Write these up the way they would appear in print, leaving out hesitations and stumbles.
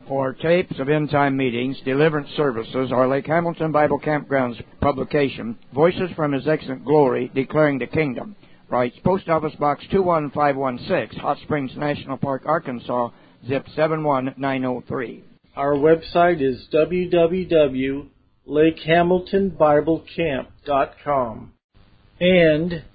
or tapes of end-time meetings, deliverance services, or Lake Hamilton Bible Campground's publication, Voices from His Excellent Glory, Declaring the Kingdom. Writes Post Office Box 21516, Hot Springs National Park, Arkansas, zip 71903. Our website is www.lakehamiltonbiblecamp.com and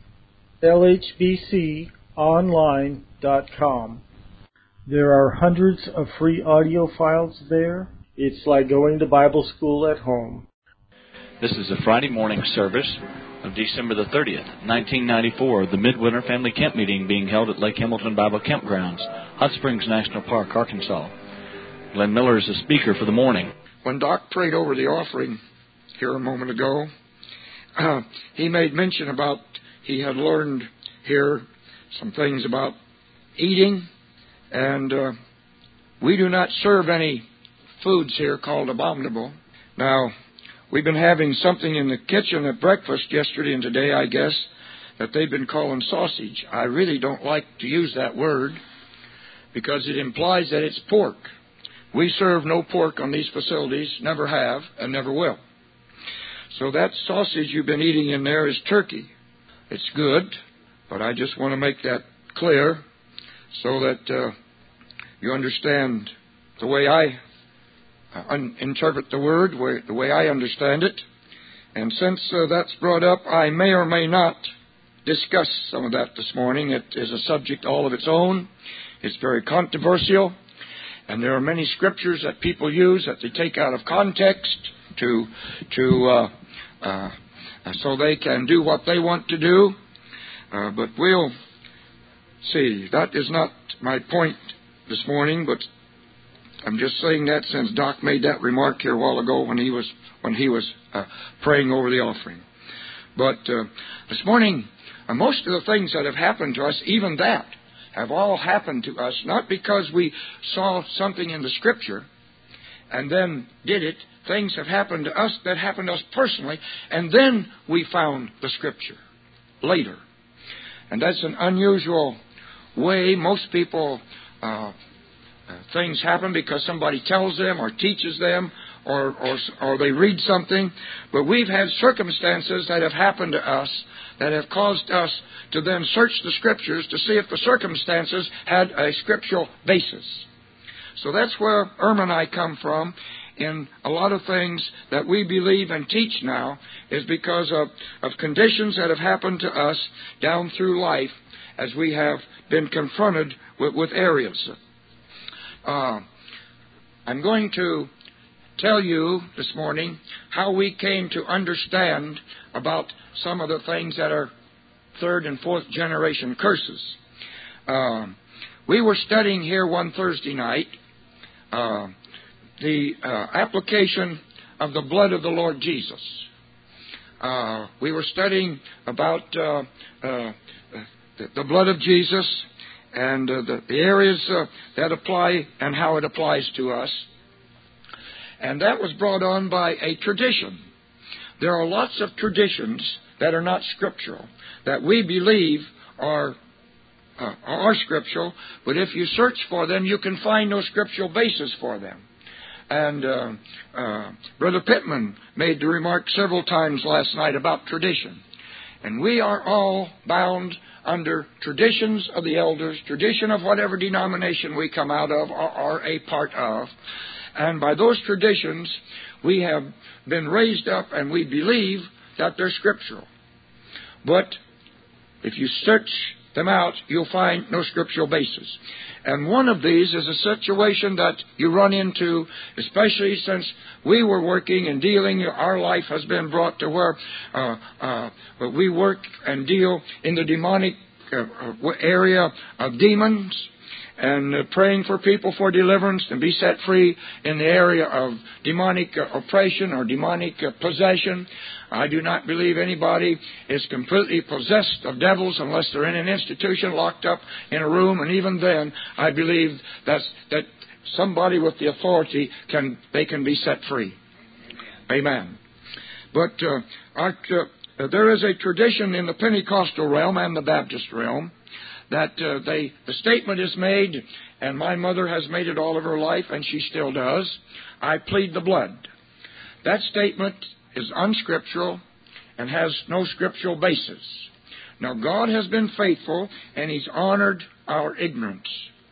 lhbconline.com. There are hundreds of free audio files there. It's like going to Bible school at home. This is a Friday morning service of December the 30th, 1994, the Midwinter Family Camp Meeting being held at Lake Hamilton Bible Campgrounds, Hot Springs National Park, Arkansas. Glenn Miller is the speaker for the morning. When Doc prayed over the offering here a moment ago, he made mention about he had learned here some things about eating, and we do not serve any foods here called abominable. Now, we've been having something in the kitchen at breakfast yesterday and today, I guess, that they've been calling sausage. I really don't like to use that word because it implies that it's pork. We serve no pork on these facilities, never have, and never will. So that sausage you've been eating in there is turkey. It's good, but I just want to make that clear so that you understand the way I interpret the word, the way I understand it. And since that's brought up, I may or may not discuss some of that this morning. It is a subject all of its own. It's very controversial, and there are many scriptures that people use that they take out of context so they can do what they want to do. But we'll see. That is not my point this morning, but I'm just saying that since Doc made that remark here a while ago when he was praying over the offering. But this morning, most of the things that have happened to us, even that, have all happened to us not because we saw something in the Scripture and then did it. Things have happened to us that happened to us personally, and then we found the Scripture later. And that's an unusual way. Most people, things happen because somebody tells them or teaches them or they read something. But we've had circumstances that have happened to us that have caused us to then search the Scriptures to see if the circumstances had a scriptural basis. So that's where Irma and I come from in a lot of things that we believe and teach now is because of conditions that have happened to us down through life as we have been confronted with areas. I'm going to tell you this morning how we came to understand about some of the things that are third and fourth generation curses. We were studying here one Thursday night the application of the blood of the Lord Jesus. We were studying about the blood of Jesus and the areas that apply and how it applies to us. And that was brought on by a tradition. There are lots of traditions that are not scriptural, that we believe are scriptural, but if you search for them, you can find no scriptural basis for them. And Brother Pittman made the remark several times last night about tradition. And we are all bound under traditions of the elders, tradition of whatever denomination we come out of or are a part of. And by those traditions, we have been raised up and we believe that they're scriptural. But if you search them out, you'll find no scriptural basis. And one of these is a situation that you run into, especially since we were working and dealing, our life has been brought to where we work and deal in the demonic area of demons and praying for people for deliverance and be set free in the area of demonic oppression or demonic possession. I do not believe anybody is completely possessed of devils unless they're in an institution locked up in a room, and even then I believe that somebody with the authority can be set free. Amen. But there is a tradition in the Pentecostal realm and the Baptist realm that the statement is made, and my mother has made it all of her life, and she still does, I plead the blood. That statement is unscriptural and has no scriptural basis. Now, God has been faithful, and He's honored our ignorance.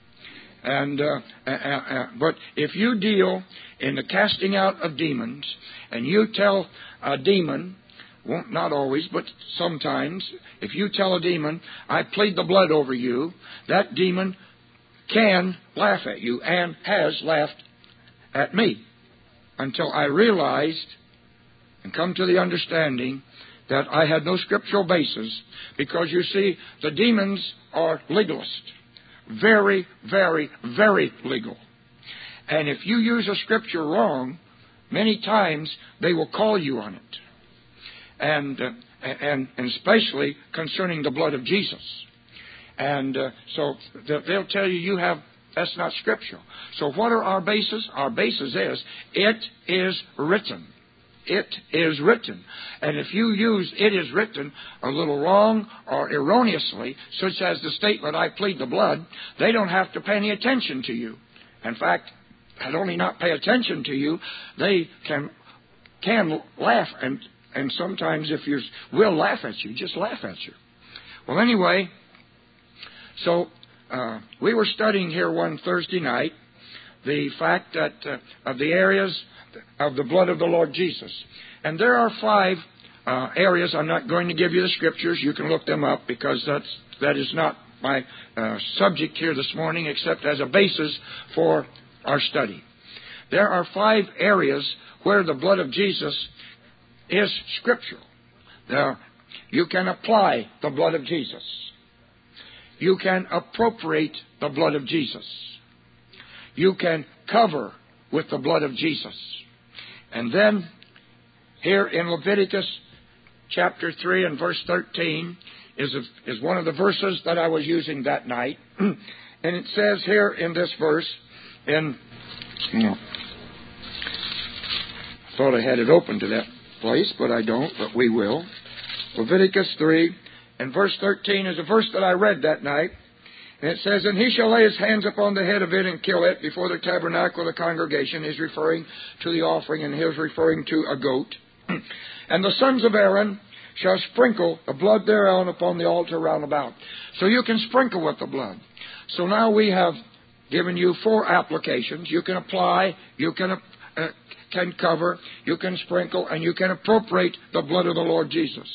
But if you deal in the casting out of demons, and you tell a demon, not always, but sometimes, if you tell a demon, I plead the blood over you, that demon can laugh at you and has laughed at me until I realized and come to the understanding that I had no scriptural basis, because you see, the demons are legalist. Very, very, very legal. And if you use a scripture wrong, many times they will call you on it. And especially concerning the blood of Jesus. And so they'll tell you that's not scriptural. So what are our bases? Our basis is, it is written. It is written. And if you use it is written a little wrong or erroneously, such as the statement, I plead the blood, they don't have to pay any attention to you. In fact, not only not pay attention to you, they can laugh, and sometimes if you will laugh at you, just laugh at you. Well, anyway, so we were studying here one Thursday night the fact that of the areas of the blood of the Lord Jesus. And there are 5 areas. I'm not going to give you the scriptures. You can look them up, because that is not my subject here this morning, except as a basis for our study. There are 5 areas where the blood of Jesus is scriptural. You can apply the blood of Jesus. You can appropriate the blood of Jesus. You can cover with the blood of Jesus. And then, here in Leviticus chapter 3 and verse 13 is one of the verses that I was using that night. And it says here in this verse, I thought I had it open to that place, but I don't, but we will. Leviticus 3 and verse 13 is a verse that I read that night. And it says, and he shall lay his hands upon the head of it and kill it before the tabernacle of the congregation. He's referring to the offering, and he's referring to a goat. And the sons of Aaron shall sprinkle the blood thereon upon the altar round about. So you can sprinkle with the blood. So now we have given you 4 applications. You can apply, you can cover, you can sprinkle, and you can appropriate the blood of the Lord Jesus.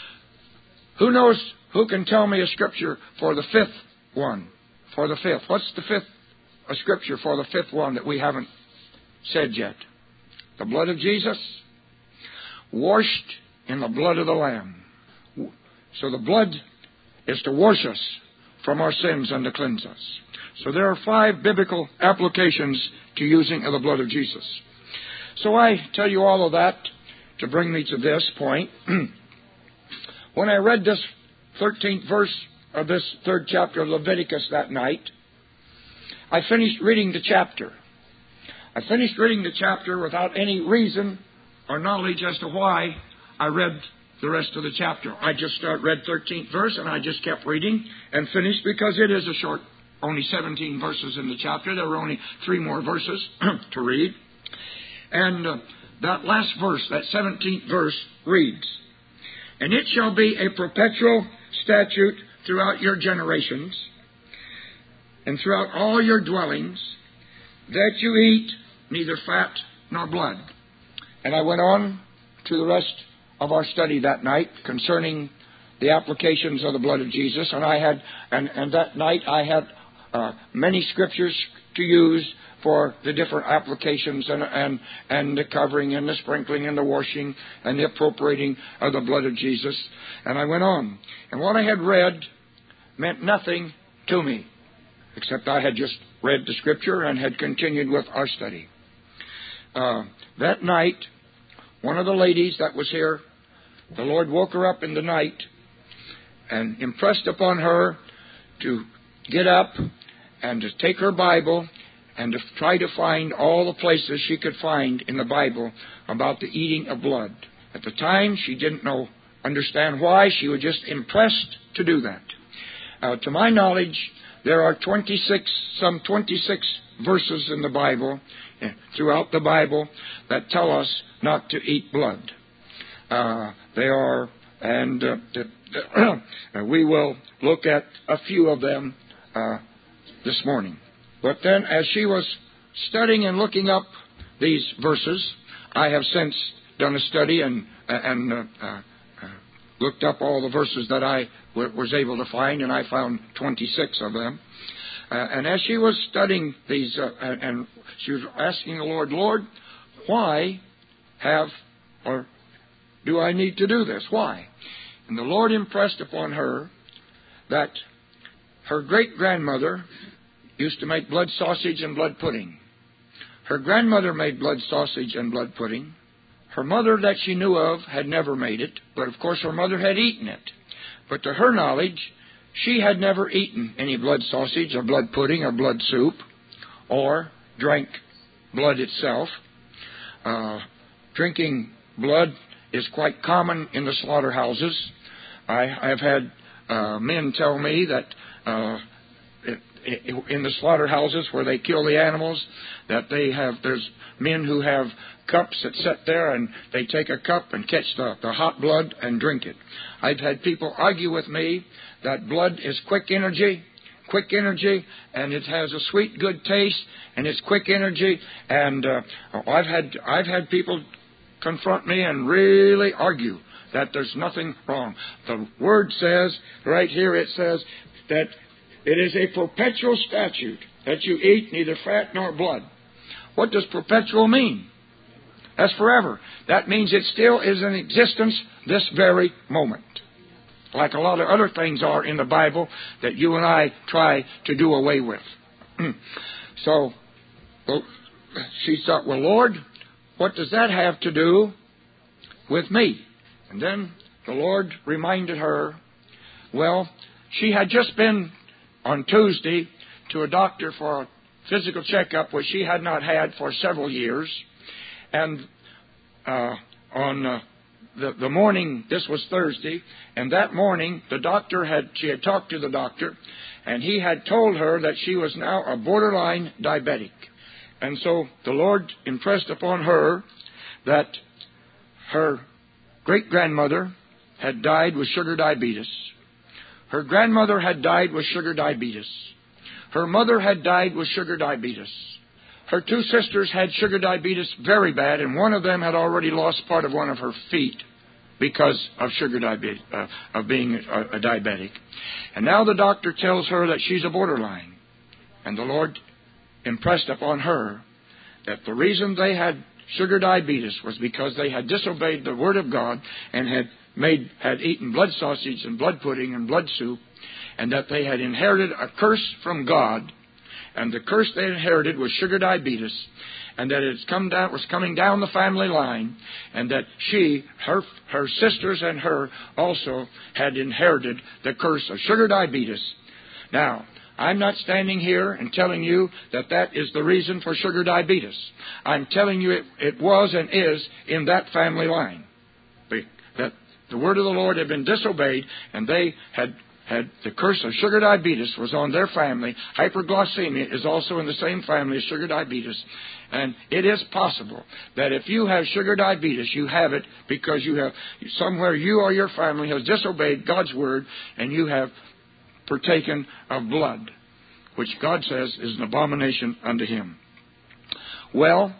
Who can tell me a scripture for the 5th one? For the 5th. What's the 5th scripture for the 5th one that we haven't said yet? The blood of Jesus, washed in the blood of the Lamb. So the blood is to wash us from our sins and to cleanse us. So there are 5 biblical applications to using of the blood of Jesus. So I tell you all of that to bring me to this point. When I read this 13th verse of this 3rd chapter of Leviticus that night, I finished reading the chapter. I finished reading the chapter without any reason or knowledge as to why I read the rest of the chapter. I just read 13th verse, and I just kept reading and finished, because it is a short, only 17 verses in the chapter. There were only 3 more verses to read. And that last verse, that 17th verse, reads, and it shall be a perpetual statute throughout your generations and throughout all your dwellings, that you eat neither fat nor blood. And I went on to the rest of our study that night concerning the applications of the blood of Jesus. And I had, and that night I had many scriptures to use for the different applications and the covering and the sprinkling and the washing and the appropriating of the blood of Jesus. And I went on. And what I had read meant nothing to me, except I had just read the scripture and had continued with our study. That night, one of the ladies that was here, the Lord woke her up in the night and impressed upon her to get up and to take her Bible and to try to find all the places she could find in the Bible about the eating of blood. At the time, she didn't understand why. She was just impressed to do that. To my knowledge, there are some 26 verses in the Bible, throughout the Bible, that tell us not to eat blood. We will look at a few of them this morning. But then, as she was studying and looking up these verses, I have since done a study and looked up all the verses that I was able to find, and I found 26 of them. And as she was studying these, and she was asking the Lord, Lord, why do I need to do this? Why? And the Lord impressed upon her that her great-grandmother used to make blood sausage and blood pudding. Her grandmother made blood sausage and blood pudding. Her mother that she knew of had never made it, but of course her mother had eaten it. But to her knowledge, she had never eaten any blood sausage or blood pudding or blood soup or drank blood itself. Drinking blood is quite common in the slaughterhouses. I've had men tell me that in the slaughterhouses where they kill the animals, that there's men who have cups that sit there, and they take a cup and catch the hot blood and drink it. I've had people argue with me that blood is quick energy, and it has a sweet, good taste, and it's quick energy. And I've had people confront me and really argue that there's nothing wrong. The Word says, right here it says, that it is a perpetual statute that you eat neither fat nor blood. What does perpetual mean? That's forever. That means it still is in existence this very moment. Like a lot of other things are in the Bible that you and I try to do away with. So she thought, well, Lord, what does that have to do with me? And then the Lord reminded her, well, she had just been on Tuesday to a doctor for a physical checkup, which she had not had for several years. And on the morning, this was Thursday, and that morning she had talked to the doctor, and he had told her that she was now a borderline diabetic. And so the Lord impressed upon her that her great-grandmother had died with sugar diabetes. Her grandmother had died with sugar diabetes. Her mother had died with sugar diabetes. Her two sisters had sugar diabetes very bad, and one of them had already lost part of one of her feet because of sugar diabetes, of being a diabetic. And now the doctor tells her that she's a borderline. And the Lord impressed upon her that the reason they had sugar diabetes was because they had disobeyed the Word of God and had eaten blood sausage and blood pudding and blood soup, and that they had inherited a curse from God, and the curse they inherited was sugar diabetes, and that it was coming down the family line, and that her sisters and her also had inherited the curse of sugar diabetes. Now, I'm not standing here and telling you that is the reason for sugar diabetes. I'm telling you it was and is in that family line. That the word of the Lord had been disobeyed, and they had the curse of sugar diabetes was on their family. Hyperglycemia is also in the same family as sugar diabetes. And it is possible that if you have sugar diabetes, you have it because somewhere you or your family has disobeyed God's word, and you have partaken of blood, which God says is an abomination unto Him. Well,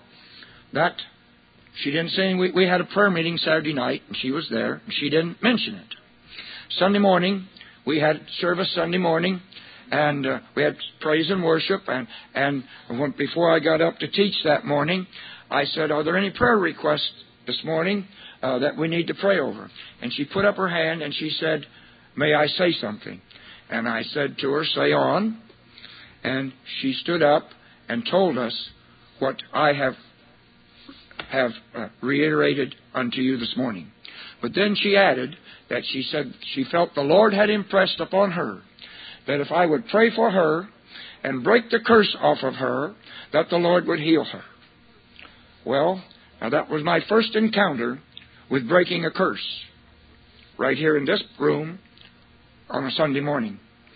she didn't say. We had a prayer meeting Saturday night, and she was there, and she didn't mention it. Sunday morning, we had service Sunday morning, and we had praise and worship. And before I got up to teach that morning, I said, "Are there any prayer requests this morning that we need to pray over?" And she put up her hand and she said, "May I say something?" And I said to her, "Say on." And she stood up and told us what I have reiterated unto you this morning. But then she added that she said she felt the Lord had impressed upon her that if I would pray for her and break the curse off of her, that the Lord would heal her. Well, now that was my first encounter with breaking a curse, right here in this room on a Sunday morning.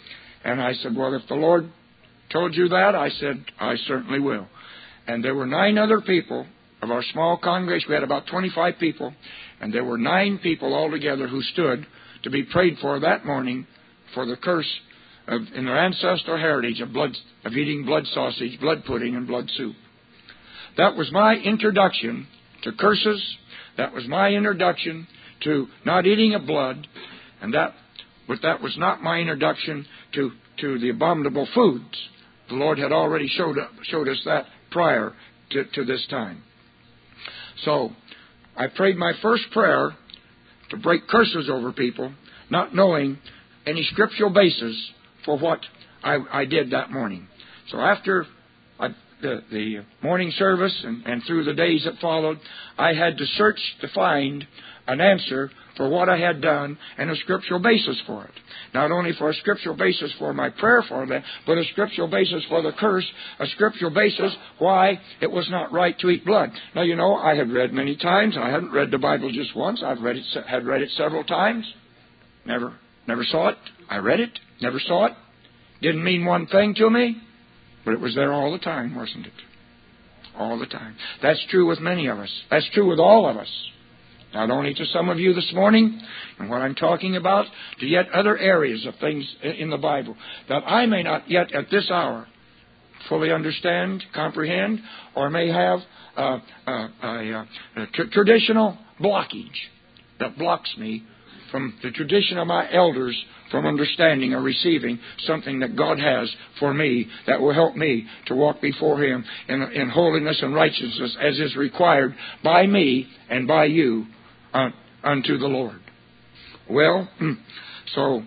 And I said, well, if the Lord told you that, I said, I certainly will. And there were 9 other people of our small congregation. We had about 25 people, and there were 9 people altogether who stood to be prayed for that morning for the curse in their ancestral heritage of eating blood sausage, blood pudding, and blood soup. That was my introduction to curses. That was my introduction to not eating of blood, but that was not my introduction to the abominable foods. The Lord had already showed us that prior to this time. So I prayed my first prayer to break curses over people, not knowing any scriptural basis for what I did that morning. So after the morning service and through the days that followed, I had to search to find an answer for what I had done and a scriptural basis for it. Not only for a scriptural basis for my prayer for them, but a scriptural basis for the curse, a scriptural basis why it was not right to eat blood. Now, you know, I had read many times. I hadn't read the Bible just once. Had read it several times. Never saw it. I read it. Never saw it. Didn't mean one thing to me, but it was there all the time, wasn't it? All the time. That's true with many of us. That's true with all of us. Not only to some of you this morning, and what I'm talking about, to yet other areas of things in the Bible that I may not yet at this hour fully understand, comprehend, or may have a traditional blockage that blocks me from the tradition of my elders from understanding or receiving something that God has for me that will help me to walk before Him in holiness and righteousness as is required by me and by you unto the Lord. Well, so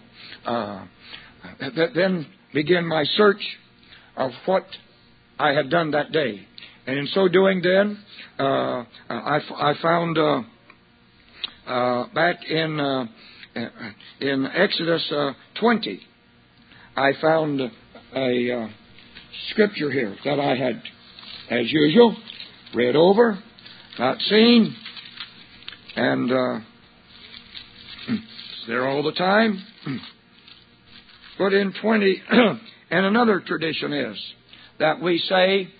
then began my search of what I had done that day. And in so doing then, I found back in Exodus 20, I found a scripture here that I had, as usual, read over, not seen, and it's there all the time. But in 20, and another tradition is that we say,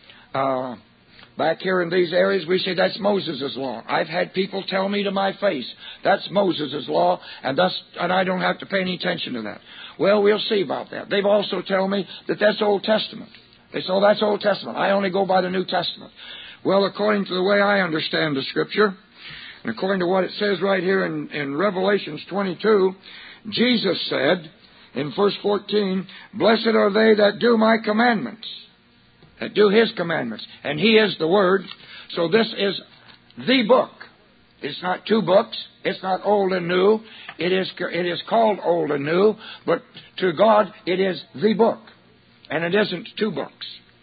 back here in these areas, we say that's Moses' law. I've had people tell me to my face, that's Moses' law, and I don't have to pay any attention to that. Well, we'll see about that. They've also told me that that's Old Testament. They say, oh, that's Old Testament. I only go by the New Testament. Well, according to the way I understand the Scripture, and according to what it says right here in Revelations 22, Jesus said in verse 14, blessed are they that do my commandments, that do His commandments. And He is the Word. So this is the book. It's not 2 books. It's not old and new. It is called old and new, but to God it is the book. And it isn't 2 books.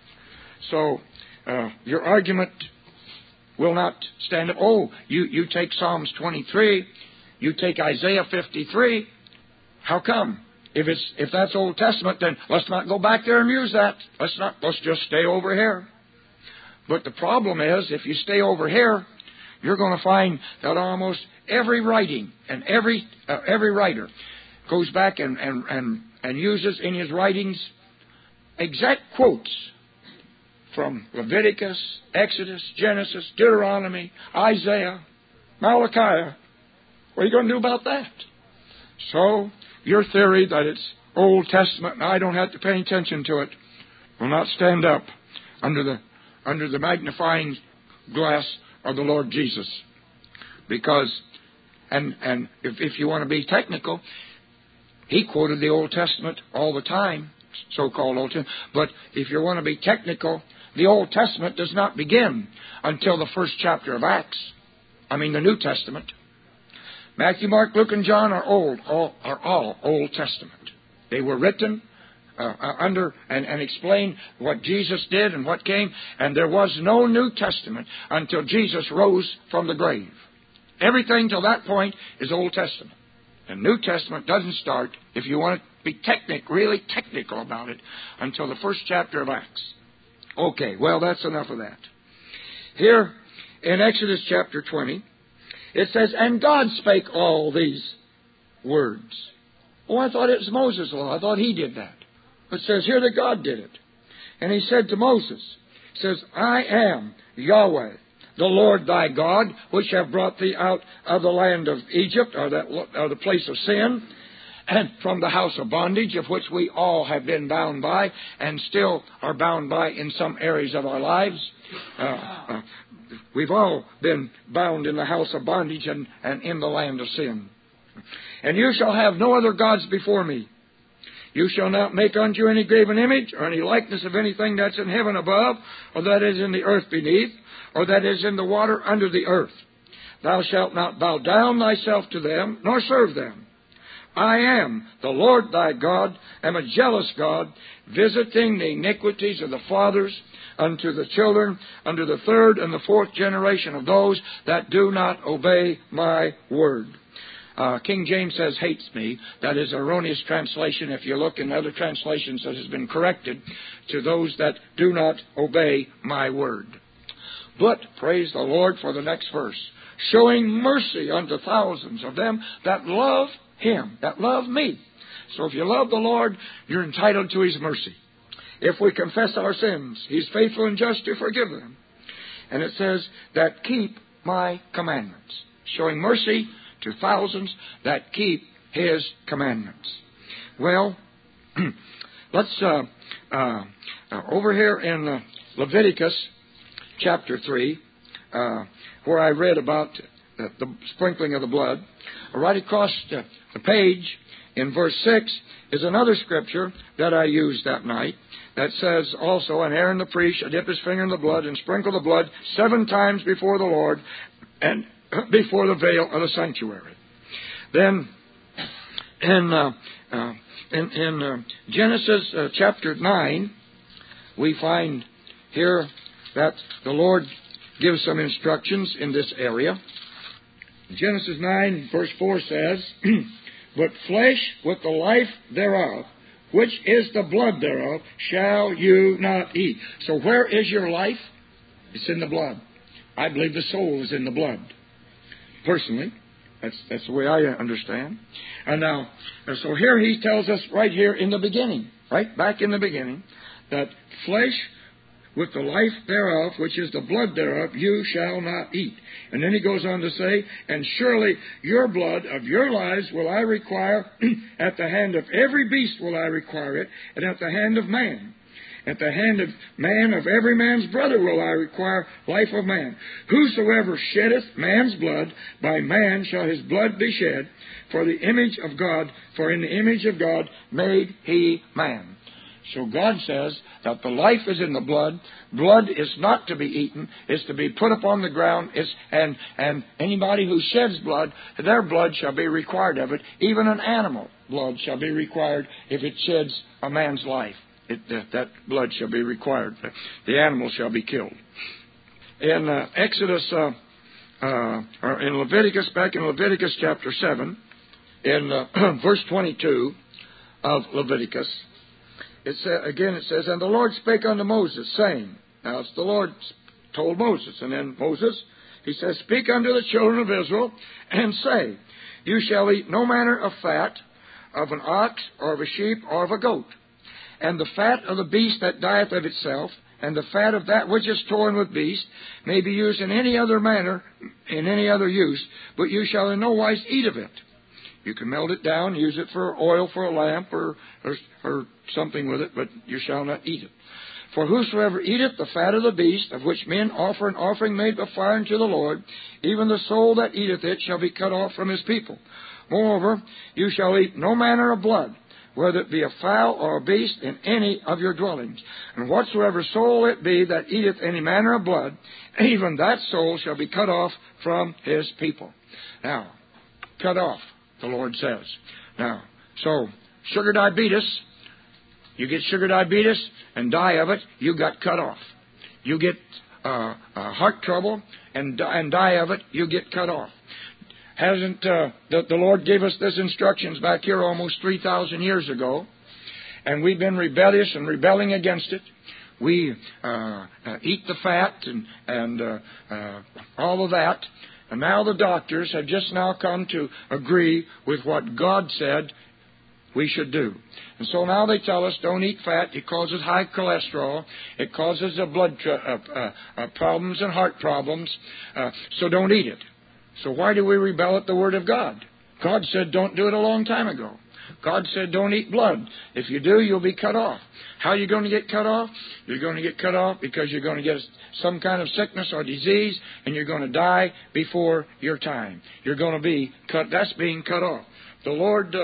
So your argument will not stand up. Oh, you take Psalms 23. You take Isaiah 53. How come? If that's Old Testament, then let's not go back there and use that. Let's just stay over here. But the problem is, if you stay over here, you're going to find that almost every writing and every writer goes back and uses in his writings exact quotes from Leviticus, Exodus, Genesis, Deuteronomy, Isaiah, Malachi. What are you going to do about that? So your theory that it's Old Testament and I don't have to pay attention to it will not stand up under the magnifying glass of the Lord Jesus. Because, and if you want to be technical, He quoted the Old Testament all the time, so-called Old Testament. But if you want to be technical, the Old Testament does not begin until the first chapter of Acts. The New Testament. Matthew, Mark, Luke, and John are all Old Testament. They were written under and explain what Jesus did and what came, and there was no New Testament until Jesus rose from the grave. Everything till that point is Old Testament. The New Testament doesn't start, if you want to be really technical about it, until the first chapter of Acts. Okay, well, that's enough of that. Here in Exodus chapter 20, it says, and God spake all these words. Oh, I thought it was Moses' law. I thought he did that. It says here that God did it. And He said to Moses, says, I am Yahweh, the Lord thy God, which have brought thee out of the land of Egypt, or the place of sin, and from the house of bondage, of which we all have been bound by, and still are bound by in some areas of our lives. We've all been bound in the house of bondage and in the land of sin. And you shall have no other gods before me. You shall not make unto you any graven image, or any likeness of anything that's in heaven above, or that is in the earth beneath, or that is in the water under the earth. Thou shalt not bow down thyself to them, nor serve them. I am the Lord thy God, am a jealous God, visiting the iniquities of the fathers unto the children, unto the third and the fourth generation of those that do not obey my word. King James says, hates me. That is erroneous translation. If you look in other translations, that has been corrected to those that do not obey my word. But, praise the Lord for the next verse. Showing mercy unto thousands of them that love Him, that love me. So if you love the Lord, you're entitled to His mercy. If we confess our sins, He's faithful and just to forgive them. And it says, that keep my commandments. Showing mercy to thousands that keep His commandments. Well, let's, over here in Leviticus chapter 3, where I read about the sprinkling of the blood, right across the page in verse 6 is another scripture that I used that night that says also, and Aaron the priest shall dip his finger in the blood and sprinkle the blood 7 times before the Lord and before the veil of the sanctuary. Then in Genesis chapter 9, we find here that the Lord gives some instructions in this area. Genesis 9 verse 4 says, but flesh with the life thereof, which is the blood thereof, shall you not eat. So where is your life? It's in the blood. I believe the soul is in the blood. Personally, that's the way I understand. And so here he tells us right here in the beginning, right back in the beginning, that flesh with the life thereof, which is the blood thereof, you shall not eat. And then he goes on to say, and surely your blood of your lives will I require, at the hand of every beast will I require it, and at the hand of man. At the hand of man, of every man's brother will I require life of man. Whosoever sheddeth man's blood, by man shall his blood be shed, for the image of God, for in the image of God made he man. So God says that the life is in the blood. Blood is not to be eaten. It's to be put upon the ground. And anybody who sheds blood, their blood shall be required of it. Even an animal blood shall be required if it sheds a man's life. That blood shall be required. The animal shall be killed. In Exodus, or in Leviticus, back in Leviticus chapter 7, in verse 22 of Leviticus, it says, and the Lord spake unto Moses, saying, now it's the Lord told Moses, and then Moses, he says, speak unto the children of Israel, and say, you shall eat no manner of fat of an ox, or of a sheep, or of a goat. And the fat of the beast that dieth of itself, and the fat of that which is torn with beast, may be used in any other manner, in any other use, but you shall in no wise eat of it. You can melt it down, use it for oil for a lamp, or something with it, but you shall not eat it. For whosoever eateth the fat of the beast, of which men offer an offering made by fire unto the Lord, even the soul that eateth it shall be cut off from his people. Moreover, you shall eat no manner of blood, whether it be a fowl or a beast, in any of your dwellings. And whatsoever soul it be that eateth any manner of blood, even that soul shall be cut off from his people. Now, cut off, the Lord says. Now, so, sugar diabetes, you get sugar diabetes and die of it, you got cut off. You get heart trouble and die of it, you get cut off. Hasn't the Lord gave us this instructions back here almost 3,000 years ago, and we've been rebellious and rebelling against it. We eat the fat and all of that, and now the doctors have just now come to agree with what God said we should do. And so now they tell us don't eat fat. It causes high cholesterol. It causes blood problems and heart problems. So don't eat it. So why do we rebel at the Word of God? God said don't do it a long time ago. God said don't eat blood. If you do, you'll be cut off. How are you going to get cut off? You're going to get cut off because you're going to get some kind of sickness or disease, and you're going to die before your time. You're going to be cut. That's being cut off. The Lord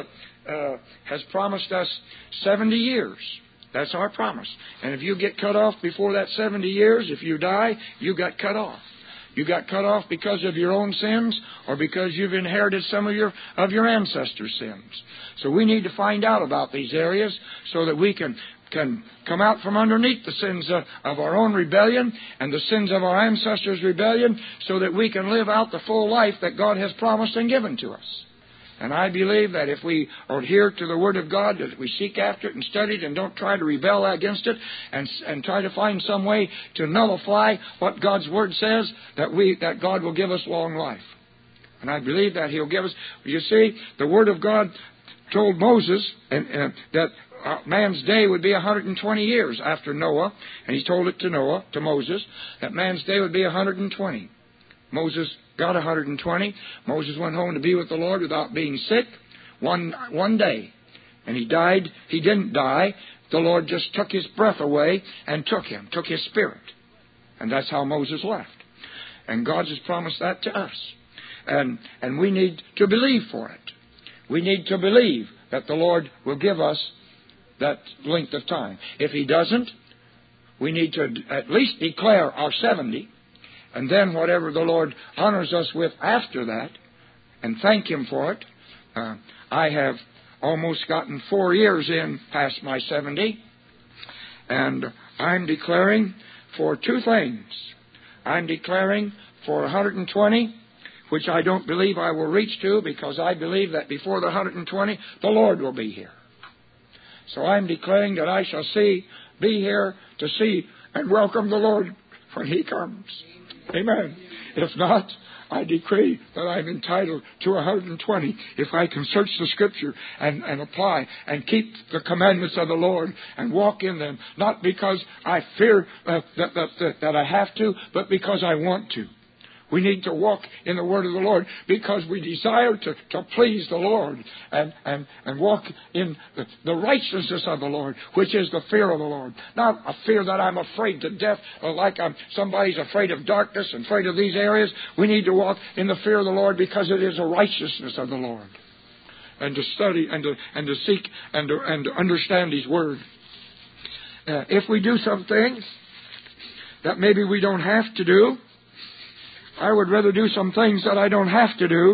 has promised us 70 years. That's our promise. And if you get cut off before that 70 years, if you die, you got cut off. You got cut off because of your own sins or because you've inherited some of your ancestors' sins. So we need to find out about these areas so that we can come out from underneath the sins of our own rebellion and the sins of our ancestors' rebellion so that we can live out the full life that God has promised and given to us. And I believe that if we adhere to the Word of God, that we seek after it and study it and don't try to rebel against it and try to find some way to nullify what God's Word says, that God will give us long life. And I believe that He'll give us. You see, the Word of God told Moses that man's day would be 120 years after Noah, and He told it to Moses, that man's day would be 120. Moses got 120. Moses went home to be with the Lord without being sick one day. And he died. He didn't die. The Lord just took his breath away and took his spirit. And that's how Moses left. And God has promised that to us. And we need to believe for it. We need to believe that the Lord will give us that length of time. If He doesn't, we need to at least declare our 70. And then whatever the Lord honors us with after that, and thank Him for it. I have almost gotten 4 years in past my 70. And I'm declaring for two things. I'm declaring for 120, which I don't believe I will reach to, because I believe that before the 120, the Lord will be here. So I'm declaring that I shall be here to see and welcome the Lord when He comes. Amen. If not, I decree that I'm entitled to 120 if I can search the Scripture and apply and keep the commandments of the Lord and walk in them, not because I fear that I have to, but because I want to. We need to walk in the Word of the Lord because we desire to please the Lord and walk in the righteousness of the Lord, which is the fear of the Lord. Not a fear that I'm afraid to death or like somebody's afraid of darkness and afraid of these areas. We need to walk in the fear of the Lord because it is the righteousness of the Lord. And to study and to seek and to understand His Word. If we do some things that maybe we don't have to do, I would rather do some things that I don't have to do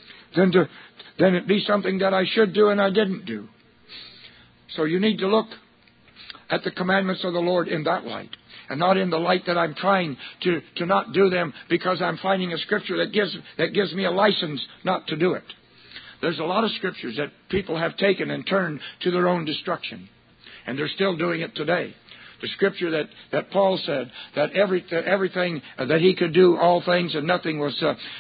than it be something that I should do and I didn't do. So you need to look at the commandments of the Lord in that light, and not in the light that I'm trying to not do them because I'm finding a Scripture that gives me a license not to do it. There's a lot of Scriptures that people have taken and turned to their own destruction, and they're still doing it today. The Scripture that Paul said that everything that he could do, all things, and nothing was.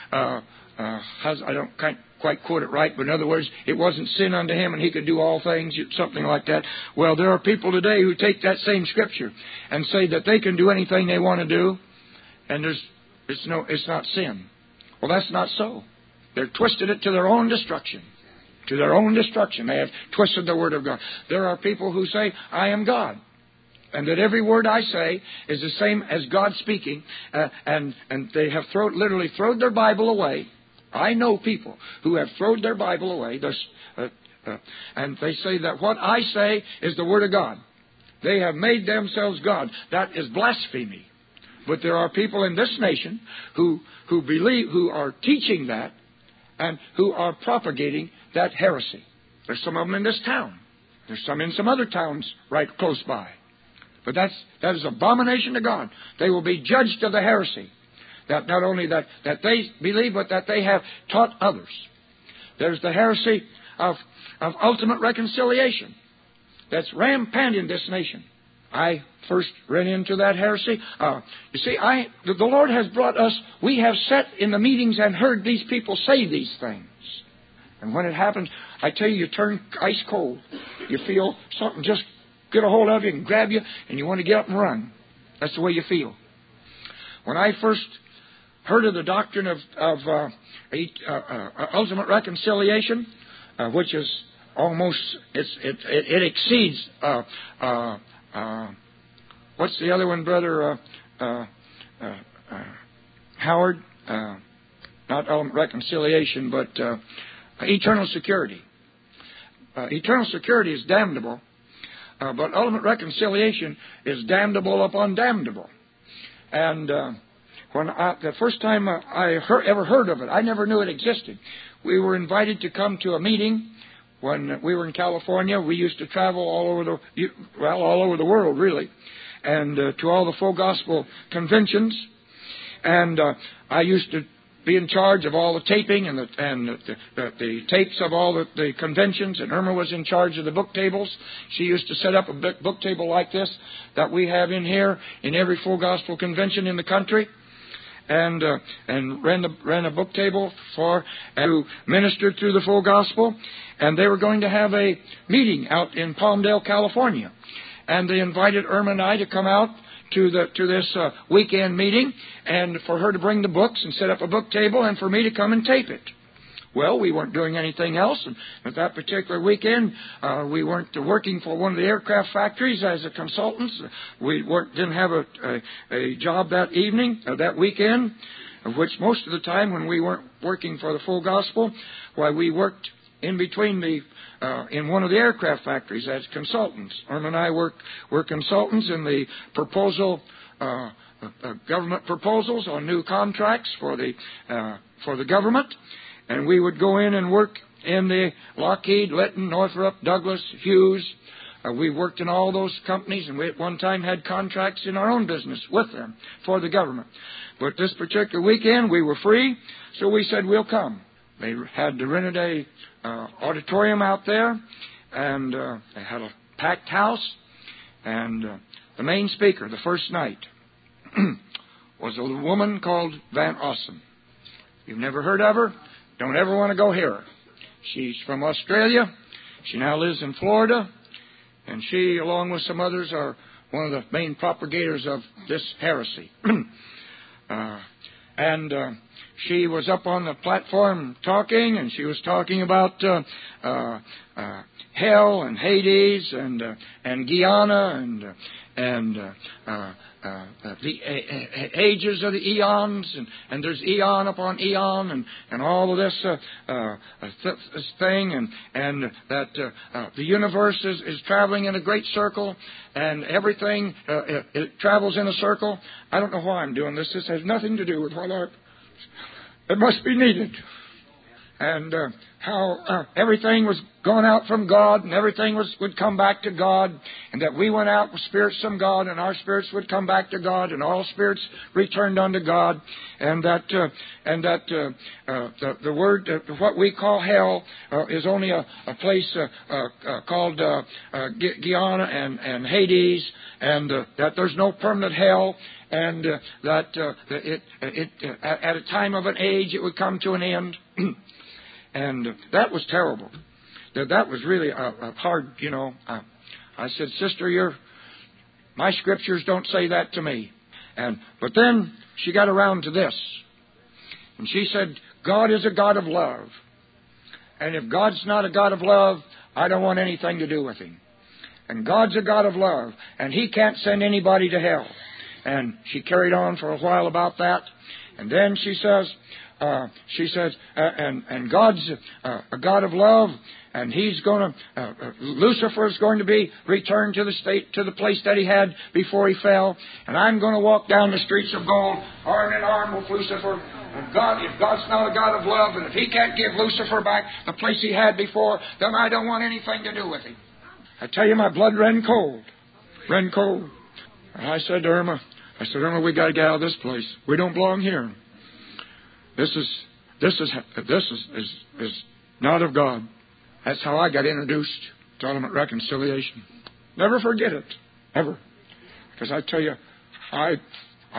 Can't quite quote it right, but in other words, it wasn't sin unto him, and he could do all things, something like that. Well, there are people today who take that same Scripture and say that they can do anything they want to do, and it's not sin. Well, that's not so. They've twisted it to their own destruction. To their own destruction, they have twisted the Word of God. There are people who say, "I am God." And that every word I say is the same as God speaking, and they have literally thrown their Bible away. I know people who have thrown their Bible away, and they say that what I say is the Word of God. They have made themselves God. That is blasphemy. But there are people in this nation who are teaching that, and who are propagating that heresy. There's some of them in this town. There's some in some other towns right close by. But that is abomination to God. They will be judged of the heresy. That not only that they believe, but that they have taught others. There's the heresy of ultimate reconciliation that's rampant in this nation. I first ran into that heresy. You see, the Lord has brought us, we have sat in the meetings and heard these people say these things. And when it happens, I tell you, you turn ice cold. You feel something just get a hold of you and grab you, and you want to get up and run. That's the way you feel. When I first heard of the doctrine of ultimate reconciliation, which is almost it exceeds what's the other one, Brother Howard? Not ultimate reconciliation, but eternal security. Eternal security is damnable, but ultimate reconciliation is damnable upon damnable. And the first time I ever heard of it, I never knew it existed. We were invited to come to a meeting when we were in California. We used to travel all over the world, really, and to all the full gospel conventions. And I used to be in charge of all the taping and the tapes of all the conventions, and Irma was in charge of the book tables. She used to set up a book table like this that we have in here in every full gospel convention in the country, and ran a book table who ministered through the full gospel. And they were going to have a meeting out in Palmdale, California, and they invited Irma and I to come out to this weekend meeting, and for her to bring the books and set up a book table, and for me to come and tape it. Well, we weren't doing anything else, and at that particular weekend, we weren't working for one of the aircraft factories as a consultants. We didn't have a job that evening, that weekend, of which most of the time when we weren't working for the full gospel, why we worked in between in one of the aircraft factories as consultants. Irma and I were consultants in the government proposals on new contracts for the government, and we would go in and work in the Lockheed, Litton, Northrop, Douglas, Hughes. We worked in all those companies, and we at one time had contracts in our own business with them for the government. But this particular weekend we were free, so we said we'll come. They had rented a auditorium out there, and they had a packed house, and the main speaker the first night was a woman called Van Ossen. You've never heard of her? Don't ever want to go hear her. She's from Australia. She now lives in Florida, and she, along with some others, are one of the main propagators of this heresy. She was up on the platform talking, and she was talking about hell and Hades and Guyana and the ages of the eons, and there's eon upon eon, and all of this thing, and that the universe is traveling in a great circle, and everything it travels in a circle. I don't know why I'm doing this. This has nothing to do with what it must be needed. And how everything was gone out from God, and everything would come back to God, and that we went out with spirits from God, and our spirits would come back to God, and all spirits returned unto God, and that the word, what we call hell, is only a place called Guyana and Hades, and that there's no permanent hell. And that at a time of an age it would come to an end. And that was terrible. That was really hard, you know. I said, Sister, my scriptures don't say that to me. But then she got around to this. And she said, God is a God of love. And if God's not a God of love, I don't want anything to do with Him. And God's a God of love, and He can't send anybody to hell. And she carried on for a while about that. And then she says, and God's a God of love, and He's going to, Lucifer is going to be returned to the place that he had before he fell. And I'm going to walk down the streets of gold, arm in arm with Lucifer. And if God's not a God of love, and if He can't give Lucifer back the place he had before, then I don't want anything to do with Him. I tell you, my blood ran cold. And I said to Irma, we got to get out of this place. We don't belong here. This is not of God. That's how I got introduced to ultimate reconciliation. Never forget it, ever. Because I tell you, I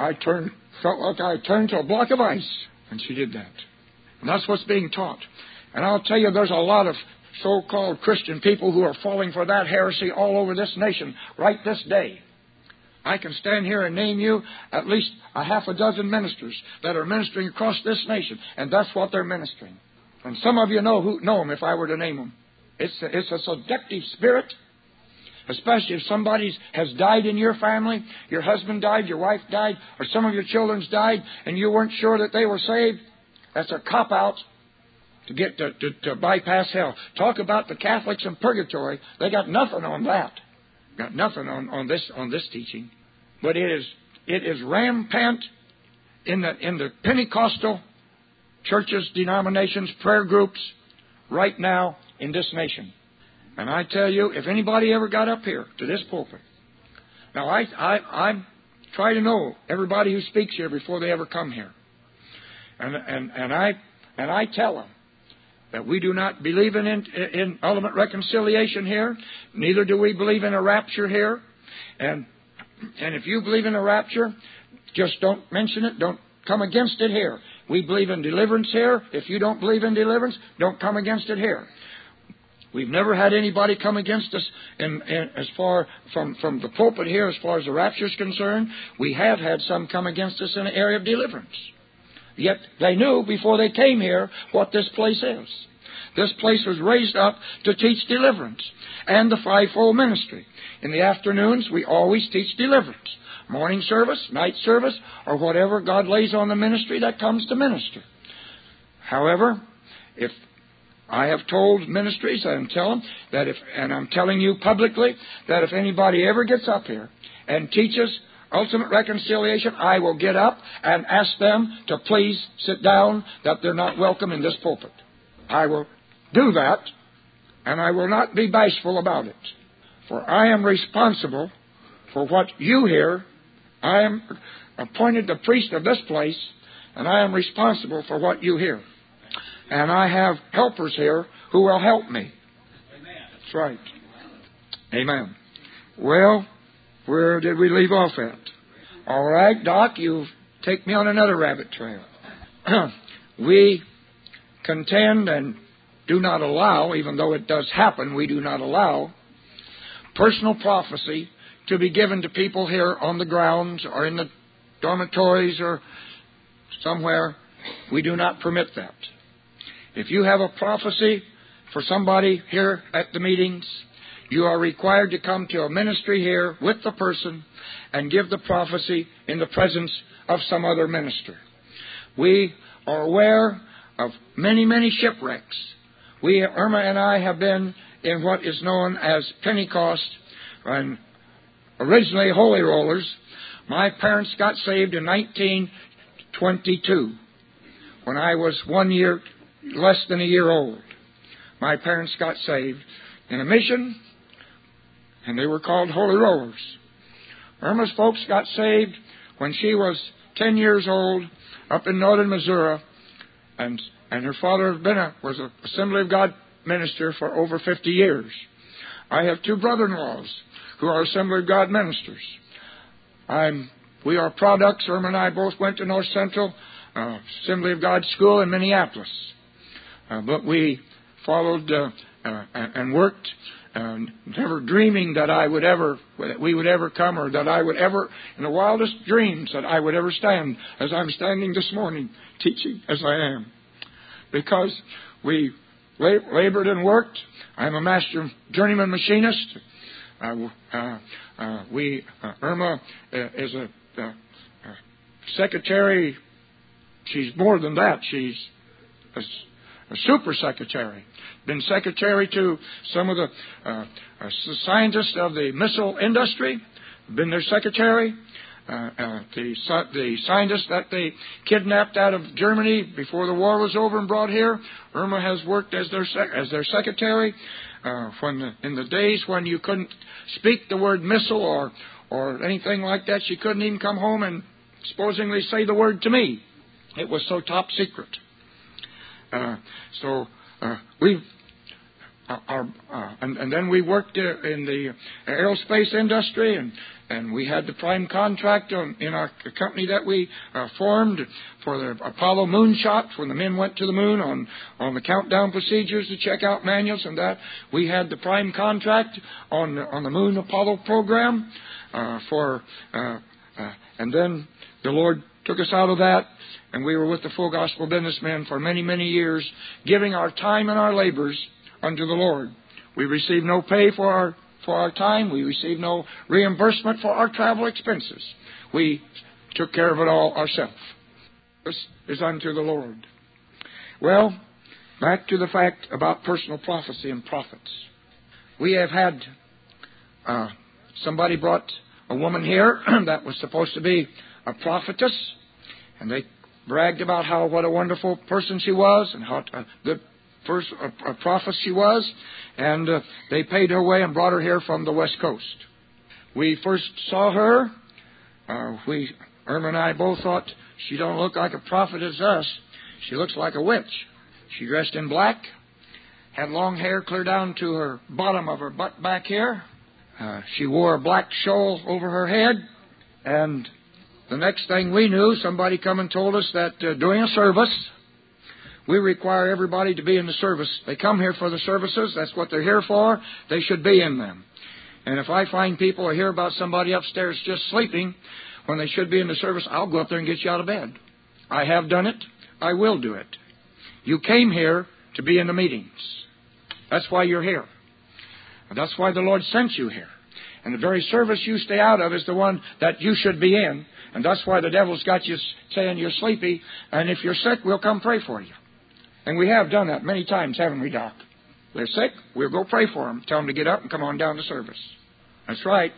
felt like I turned to a block of ice, and she did that. And that's what's being taught. And I'll tell you, there's a lot of so-called Christian people who are falling for that heresy all over this nation right this day. I can stand here and name you at least a half a dozen ministers that are ministering across this nation, and that's what they're ministering. And some of you know them if I were to name them. It's a seductive spirit, especially if somebody has died in your family, your husband died, your wife died, or some of your children's died, and you weren't sure that they were saved. That's a cop-out to get to bypass hell. Talk about the Catholics in purgatory. They got nothing on that. Got nothing on this teaching. But it is rampant in the Pentecostal churches, denominations, prayer groups right now in this nation. And I tell you, if anybody ever got up here to this pulpit, now I try to know everybody who speaks here before they ever come here, and I tell them that we do not believe in ultimate reconciliation here. Neither do we believe in a rapture here. And if you believe in a rapture, just don't mention it. Don't come against it here. We believe in deliverance here. If you don't believe in deliverance, don't come against it here. We've never had anybody come against us as far from the pulpit here as far as the rapture is concerned. We have had some come against us in the area of deliverance. Yet they knew before they came here what this place is. This place was raised up to teach deliverance and the fivefold ministry. In the afternoons, we always teach deliverance. Morning service, night service, or whatever God lays on the ministry that comes to minister. However, if I have told ministries, I'm telling that and I'm telling you publicly, that if anybody ever gets up here and teaches ultimate reconciliation, I will get up and ask them to please sit down, that they're not welcome in this pulpit. I will do that, and I will not be bashful about it. For I am responsible for what you hear. I am appointed the priest of this place, and I am responsible for what you hear. And I have helpers here who will help me. Amen. That's right. Amen. Well, where did we leave off at? All right, Doc, you take me on another rabbit trail. We contend and do not allow, even though it does happen, we do not allow personal prophecy to be given to people here on the grounds or in the dormitories or somewhere. We do not permit that. If you have a prophecy for somebody here at the meetings, you are required to come to a ministry here with the person and give the prophecy in the presence of some other minister. We are aware of many, many shipwrecks. Irma and I have been in what is known as Pentecost, and originally Holy Rollers. My parents got saved in 1922 when I was less than a year old. My parents got saved in a mission, and they were called Holy Rollers. Irma's folks got saved when she was 10 years old up in northern Missouri, and her father was an Assembly of God minister for over 50 years. I have two brother-in-laws who are Assembly of God ministers. We are products. Irma and I both went to North Central Assembly of God School in Minneapolis. But we followed and worked, never dreaming that we would ever come, or that I would ever, in the wildest dreams, that I would ever stand as I'm standing this morning, teaching as I am. Because we labored and worked. I'm a master journeyman machinist. Irma is a secretary. She's more than that. She's a super secretary. Been secretary to some of the scientists of the missile industry. Been their secretary. The scientists that they kidnapped out of Germany before the war was over and brought here, Irma has worked as their secretary. In the days when you couldn't speak the word missile or anything like that, she couldn't even come home and supposedly say the word to me. It was so top secret. and then we worked in the aerospace industry, and we had the prime contract in our company that we formed for the Apollo moonshot when the men went to the moon on the countdown procedures, the checkout manuals, and that. We had the prime contract on the Moon Apollo program and then the Lord took us out of that, and we were with the Full Gospel Businessmen for many, many years, giving our time and our labors unto the Lord. We received no pay for our time. We received no reimbursement for our travel expenses. We took care of it all ourselves. This is unto the Lord. Well, back to the fact about personal prophecy and prophets. We have had somebody brought a woman here that was supposed to be a prophetess, and they bragged about what a wonderful person she was and how good a prophet she was, and they paid her way and brought her here from the West Coast. We first saw her. Irma and I both thought, she don't look like a prophet as us. She looks like a witch. She dressed in black, had long hair clear down to her bottom of her butt back here. She wore a black shawl over her head, and the next thing we knew, somebody come and told us that during a service, we require everybody to be in the service. They come here for the services. That's what they're here for. They should be in them. And if I find people or hear about somebody upstairs just sleeping when they should be in the service, I'll go up there and get you out of bed. I have done it. I will do it. You came here to be in the meetings. That's why you're here. And that's why the Lord sent you here. And the very service you stay out of is the one that you should be in. And that's why the devil's got you saying you're sleepy. And if you're sick, we'll come pray for you. And we have done that many times, haven't we, Doc? They're sick, we'll go pray for them. Tell them to get up and come on down to service. That's right.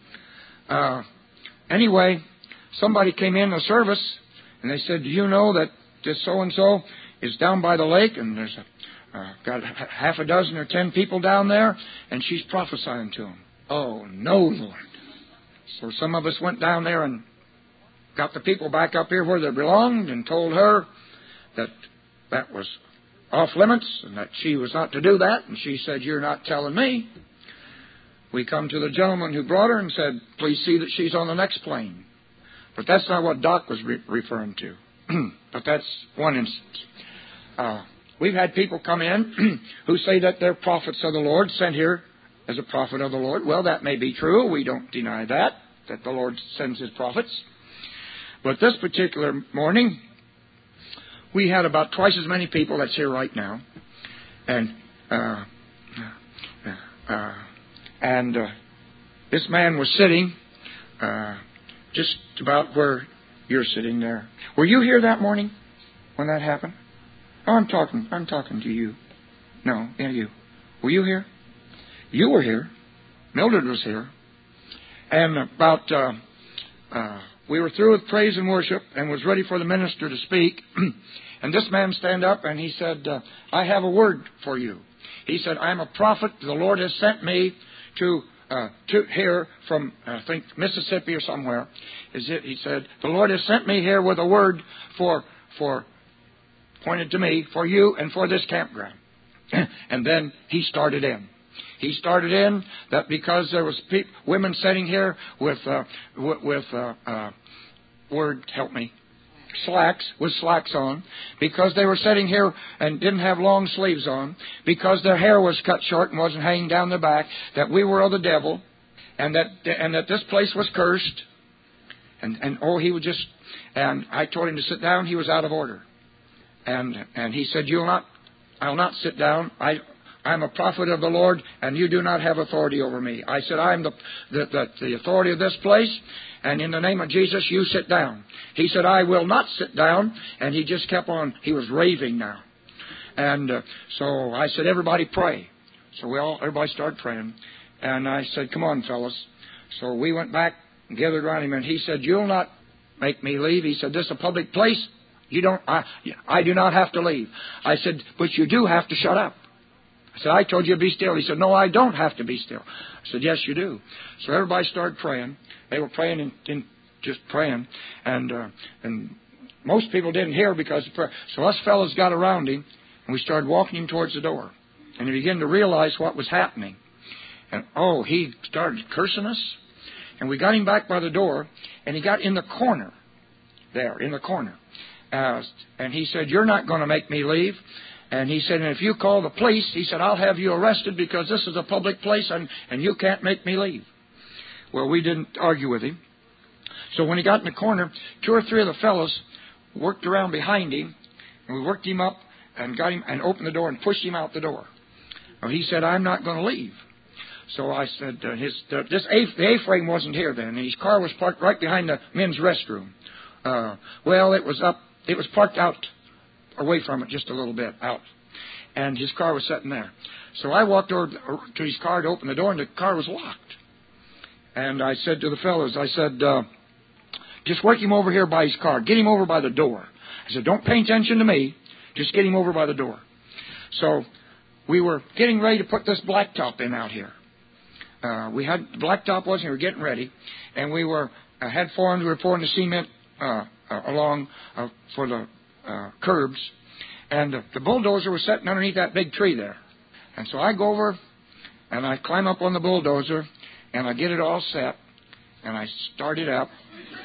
Anyway, somebody came in the service, and they said, do you know that this so-and-so is down by the lake, and there's got half a dozen or 10 people down there, and she's prophesying to them. Oh, no, Lord. So some of us went down there and got the people back up here where they belonged and told her that was off limits and that she was not to do that. And she said, you're not telling me. We come to the gentleman who brought her and said, please see that she's on the next plane. But that's not what Doc was referring to. But that's one instance. We've had people come in who say that they're prophets of the Lord, sent here as a prophet of the Lord. Well, that may be true. We don't deny that the Lord sends His prophets. But this particular morning, we had about twice as many people that's here right now. And this man was sitting just about where you're sitting there. Were you here that morning when that happened? Oh, I'm talking to you. No, yeah, you. Were you here? You were here. Mildred was here. And about we were through with praise and worship and was ready for the minister to speak. And this man stand up and he said, I have a word for you. He said, I'm a prophet. The Lord has sent me to here from, I think, Mississippi or somewhere. He said, the Lord has sent me here with a word for pointed to me, for you and for this campground. And then he started in. He started in that because there was women sitting here with slacks on, because they were sitting here and didn't have long sleeves on, because their hair was cut short and wasn't hanging down their back, that we were of the devil, and that this place was cursed, and I told him to sit down. He was out of order, and he said, I'll not sit down. I'm a prophet of the Lord, and you do not have authority over me. I said, I'm the authority of this place, and in the name of Jesus, you sit down. He said, I will not sit down, and he just kept on. He was raving now. And so I said, everybody pray. So everybody started praying, and I said, come on, fellas. So we went back and gathered around him, and he said, you'll not make me leave. He said, this is a public place. I do not have to leave. I said, but you do have to shut up. I said, I told you to be still. He said, no, I don't have to be still. I said, yes, you do. So everybody started praying. They were praying and just praying. And most people didn't hear because of prayer. So us fellows got around him, and we started walking him towards the door. And he began to realize what was happening. And, he started cursing us. And we got him back by the door, and he got in the corner there, in the corner. And he said, "You're not going to make me leave." And he said, "And if you call the police," he said, "I'll have you arrested because this is a public place and you can't make me leave." Well, we didn't argue with him. So when he got in the corner, 2 or 3 of the fellows worked around behind him, and we worked him up and got him and opened the door and pushed him out the door. Well, he said, "I'm not going to leave." So I said, the A-frame wasn't here then, and his car was parked right behind the men's restroom. It was parked out away from it just a little bit out, and his car was sitting there. So I walked over to his car to open the door, and the car was locked. And I said to the fellows, I said, "Just work him over here by his car. Get him over by the door." I said, "Don't pay attention to me. Just get him over by the door." So we were getting ready to put this blacktop in out here. We had the blacktop was, and we were getting ready, and we had formed. We were pouring the cement along for the curbs, and the bulldozer was sitting underneath that big tree there. And so I go over, and I climb up on the bulldozer, and I get it all set, and I start it up,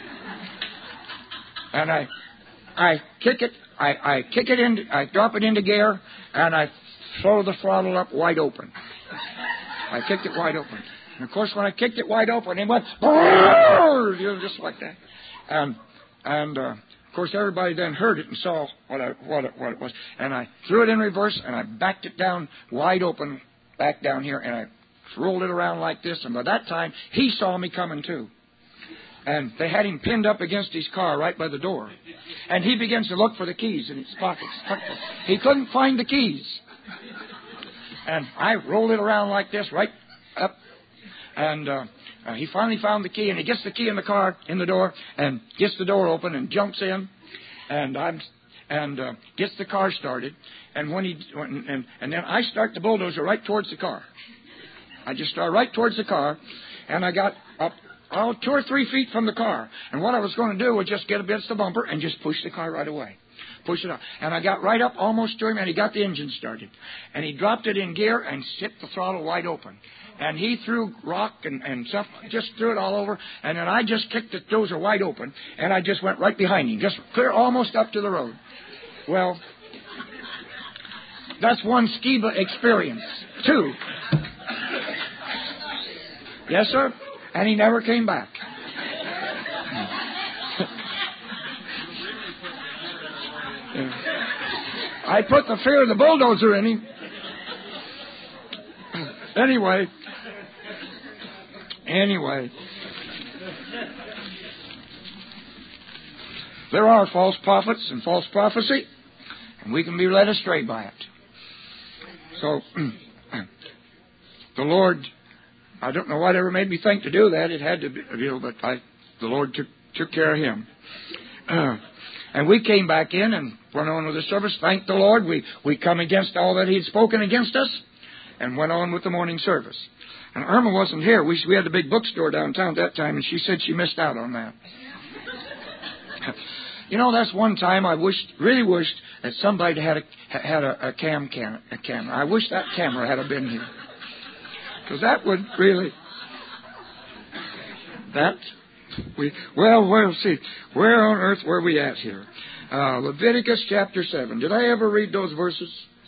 and I kick it. I kick it in. I drop it into gear, and I throw the throttle up wide open. I kicked it wide open. And, of course, when I kicked it wide open, it went, just like that. And of course, everybody then heard it and saw what it was. And I threw it in reverse, and I backed it down wide open, back down here, and I rolled it around like this. And by that time, he saw me coming, too. And they had him pinned up against his car right by the door. And he begins to look for the keys in his pockets. He couldn't find the keys. And I rolled it around like this, right up. And he finally found the key, and he gets the key in the car, in the door, and gets the door open and jumps in, and gets the car started. And and then I start the bulldozer right towards the car. I just start right towards the car, and I got up 2 or 3 feet from the car. And what I was going to do was just get against the bumper and just push the car right away. Push it up. And I got right up almost to him, and he got the engine started. And he dropped it in gear and hit the throttle wide open. And he threw rock and stuff, just threw it all over. And then I just kicked the dozer wide open, and I just went right behind him, just clear almost up to the road. Well, that's one Skiba experience. 2. Yes, sir. And he never came back. I put the fear of the bulldozer in him. Anyway. There are false prophets and false prophecy, and we can be led astray by it. So, the Lord, I don't know what ever made me think to do that. It had to be, but the Lord took care of him. And we came back in and went on with the service. Thank the Lord. We come against all that He'd spoken against us and went on with the morning service. And Irma wasn't here. We had the big bookstore downtown at that time, and she said she missed out on that. That's one time I really wished that somebody had a camera. I wish that camera had been here. Because that would really... We'll see. Where on earth were we at here? Leviticus chapter 7. Did I ever read those verses?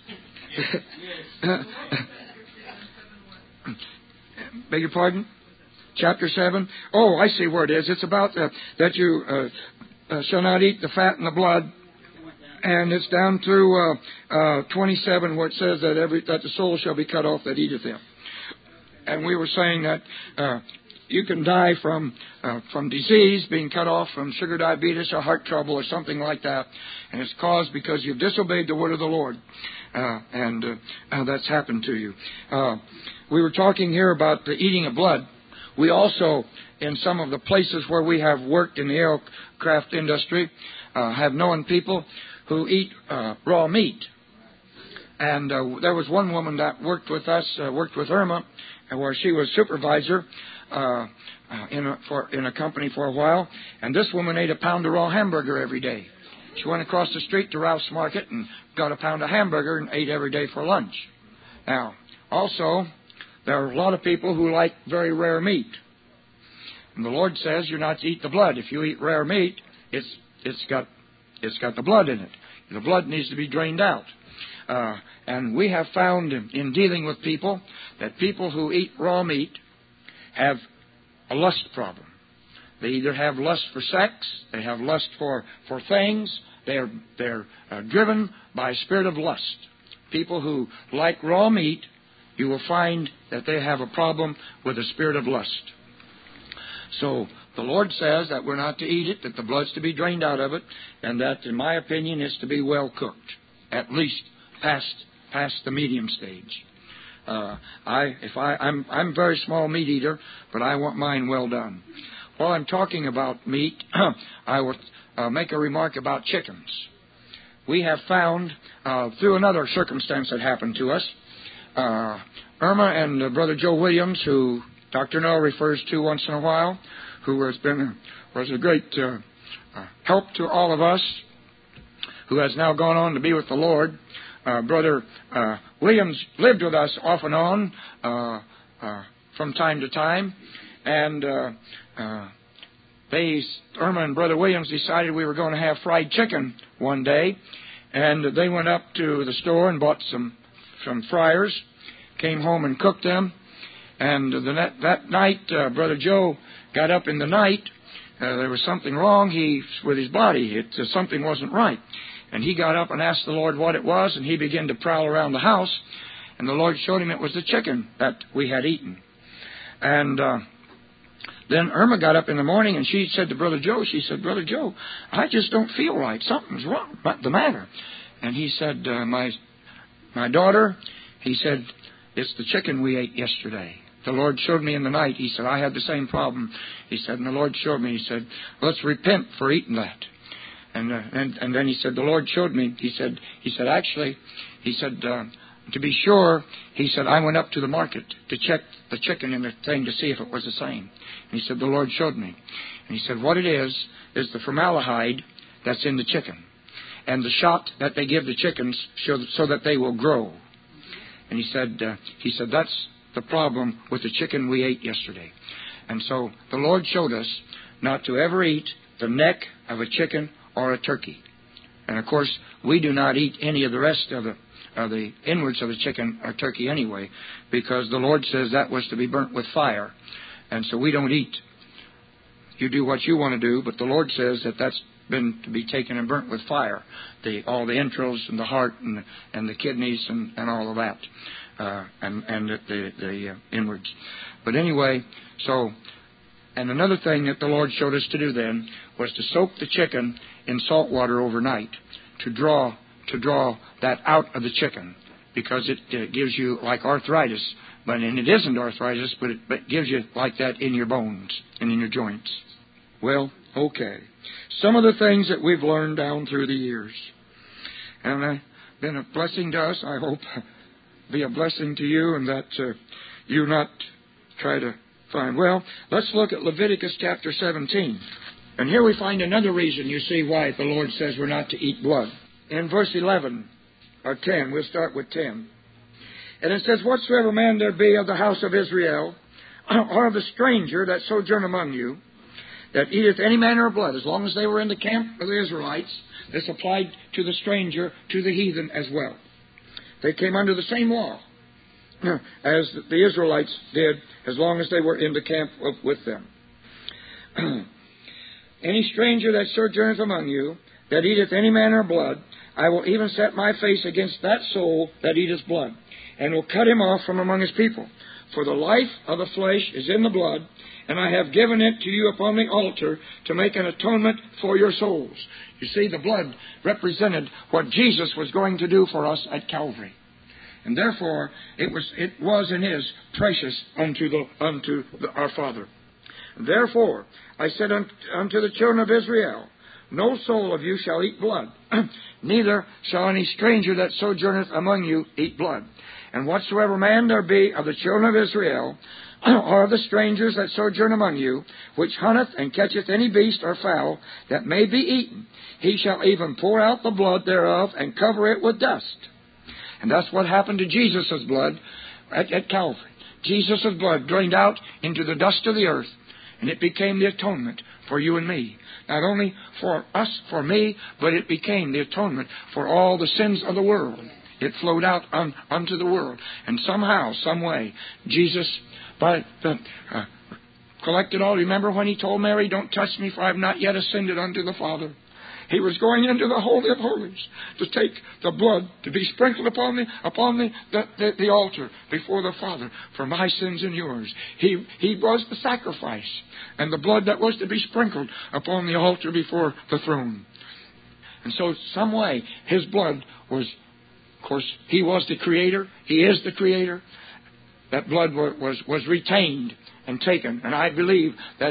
Beg your pardon? Chapter 7? Oh, I see where it is. It's about that you shall not eat the fat and the blood. And it's down through 27 where it says that the soul shall be cut off that eateth them. And we were saying that you can die from disease, being cut off from sugar diabetes or heart trouble or something like that. And it's caused because you've disobeyed the word of the Lord. And that's happened to you. We were talking here about the eating of blood. We also, in some of the places where we have worked in the aircraft industry, have known people who eat raw meat. And there was one woman that worked with us, worked with Irma, where she was supervisor in a company for a while. And this woman ate a pound of raw hamburger every day. She went across the street to Ralph's Market and got a pound of hamburger and ate every day for lunch. Now, also, there are a lot of people who like very rare meat. And the Lord says you're not to eat the blood. If you eat rare meat, it's got the blood in it. The blood needs to be drained out. And we have found in dealing with people that people who eat raw meat have a lust problem. They either have lust for sex, they have lust for things. They're driven by a spirit of lust. People who like raw meat, you will find that they have a problem with a spirit of lust. So the Lord says that we're not to eat it, that the blood's to be drained out of it, and that, in my opinion, is to be well cooked, at least past the medium stage. I'm a very small meat eater, but I want mine well done. While I'm talking about meat, I will make a remark about chickens. We have found, through another circumstance that happened to us, Irma and Brother Joe Williams, who Dr. Noah refers to once in a while, who was a great help to all of us, who has now gone on to be with the Lord. Brother Williams lived with us off and on from time to time, and Irma and Brother Williams decided we were going to have fried chicken one day, and they went up to the store and bought some fryers, came home and cooked them. And that night, Brother Joe got up in the night. There was something wrong with his body. Something wasn't right. And he got up and asked the Lord what it was, and he began to prowl around the house. And the Lord showed him it was the chicken that we had eaten. And then Irma got up in the morning, and she said to Brother Joe, Brother Joe, I just don't feel right. Something's wrong. What's the matter? And he said, my daughter, he said, it's the chicken we ate yesterday. The Lord showed me in the night. He said, I had the same problem. He said, and the Lord showed me. He said, let's repent for eating that. And then he said, the Lord showed me. He said, actually, to be sure, he said, I went up to the market to check the chicken in the thing to see if it was the same. And he said, the Lord showed me. And he said, what it is the formaldehyde that's in the chicken. And the shot that they give the chickens so that they will grow. And he said, that's the problem with the chicken we ate yesterday. And so the Lord showed us not to ever eat the neck of a chicken or a turkey. And of course, we do not eat any of the rest of the inwards of the chicken or turkey anyway, because the Lord says that was to be burnt with fire. And so we don't eat. You do what you want to do, but the Lord says that that's been to be taken and burnt with fire. All the entrails and the heart and the kidneys and all of that. And the inwards. But anyway, and another thing that the Lord showed us to do then was to soak the chicken in salt water overnight to draw that out of the chicken, because it gives you like arthritis, and it isn't arthritis, but it gives you like that in your bones and in your joints. Well, okay. Some of the things that we've learned down through the years, and been a blessing to us, I hope. Be a blessing to you, and that you not try to find. Well, let's look at Leviticus chapter 17. And here we find another reason, you see, why the Lord says we're not to eat blood. In verse 11, or 10, we'll start with 10. And it says, whatsoever man there be of the house of Israel, or of the stranger that sojourn among you, that eateth any manner of blood, as long as they were in the camp of the Israelites, this applied to the stranger, to the heathen as well. They came under the same law as the Israelites did, as long as they were in the camp with them. Any stranger that sojourneth among you, that eateth any manner of blood, I will even set my face against that soul that eateth blood, and will cut him off from among his people. For the life of the flesh is in the blood, and I have given it to you upon the altar to make an atonement for your souls. You see, the blood represented what Jesus was going to do for us at Calvary. And therefore, it was and is precious unto our Father. Therefore, I said unto the children of Israel, no soul of you shall eat blood, neither shall any stranger that sojourneth among you eat blood. And whatsoever man there be of the children of Israel, or of the strangers that sojourn among you, which hunteth and catcheth any beast or fowl that may be eaten, he shall even pour out the blood thereof and cover it with dust. And that's what happened to Jesus' blood at Calvary. Jesus' blood drained out into the dust of the earth, and it became the atonement for you and me. Not only for us, for me, but it became the atonement for all the sins of the world. It flowed out unto the world. And somehow, some way, Jesus collected all. Remember when He told Mary, "Don't touch me, for I have not yet ascended unto the Father." He was going into the Holy of Holies to take the blood to be sprinkled upon the altar before the Father for my sins and yours. He was the sacrifice and the blood that was to be sprinkled upon the altar before the throne. And so some way His blood was, of course, He was the Creator. He is the Creator. That blood was retained and taken. And I believe that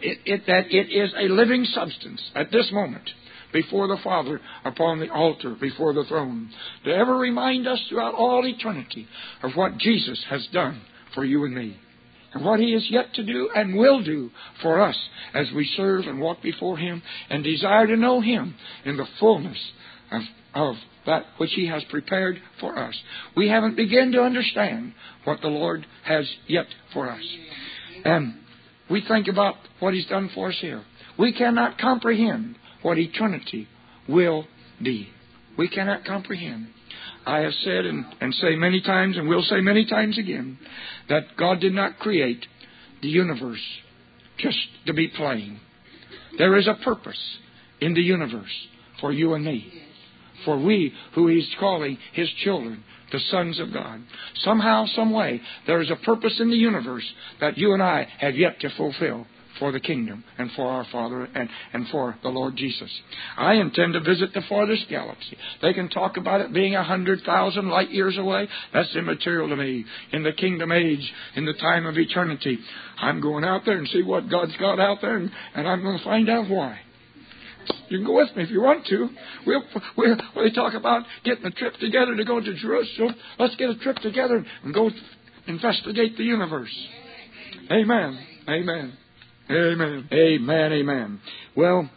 it is a living substance at this moment before the Father upon the altar before the throne, to ever remind us throughout all eternity of what Jesus has done for you and me, and what He is yet to do and will do for us as we serve and walk before Him and desire to know Him in the fullness of that which He has prepared for us. We haven't begun to understand what the Lord has yet for us. And we think about what He's done for us here. We cannot comprehend what eternity will be. We cannot comprehend. I have said and say many times, and will say many times again, that God did not create the universe just to be playing. There is a purpose in the universe for you and me, for we who He's calling His children, the sons of God. Somehow, some way, there is a purpose in the universe that you and I have yet to fulfill for the kingdom and for our Father and for the Lord Jesus. I intend to visit the farthest galaxy. They can talk about it being 100,000 light years away. That's immaterial to me. In the kingdom age, in the time of eternity, I'm going out there and see what God's got out there, and I'm going to find out why. You can go with me if you want to. They talk about getting a trip together to go to Jerusalem. Let's get a trip together and go investigate the universe. Amen. Amen. Amen. Amen. Amen. Well,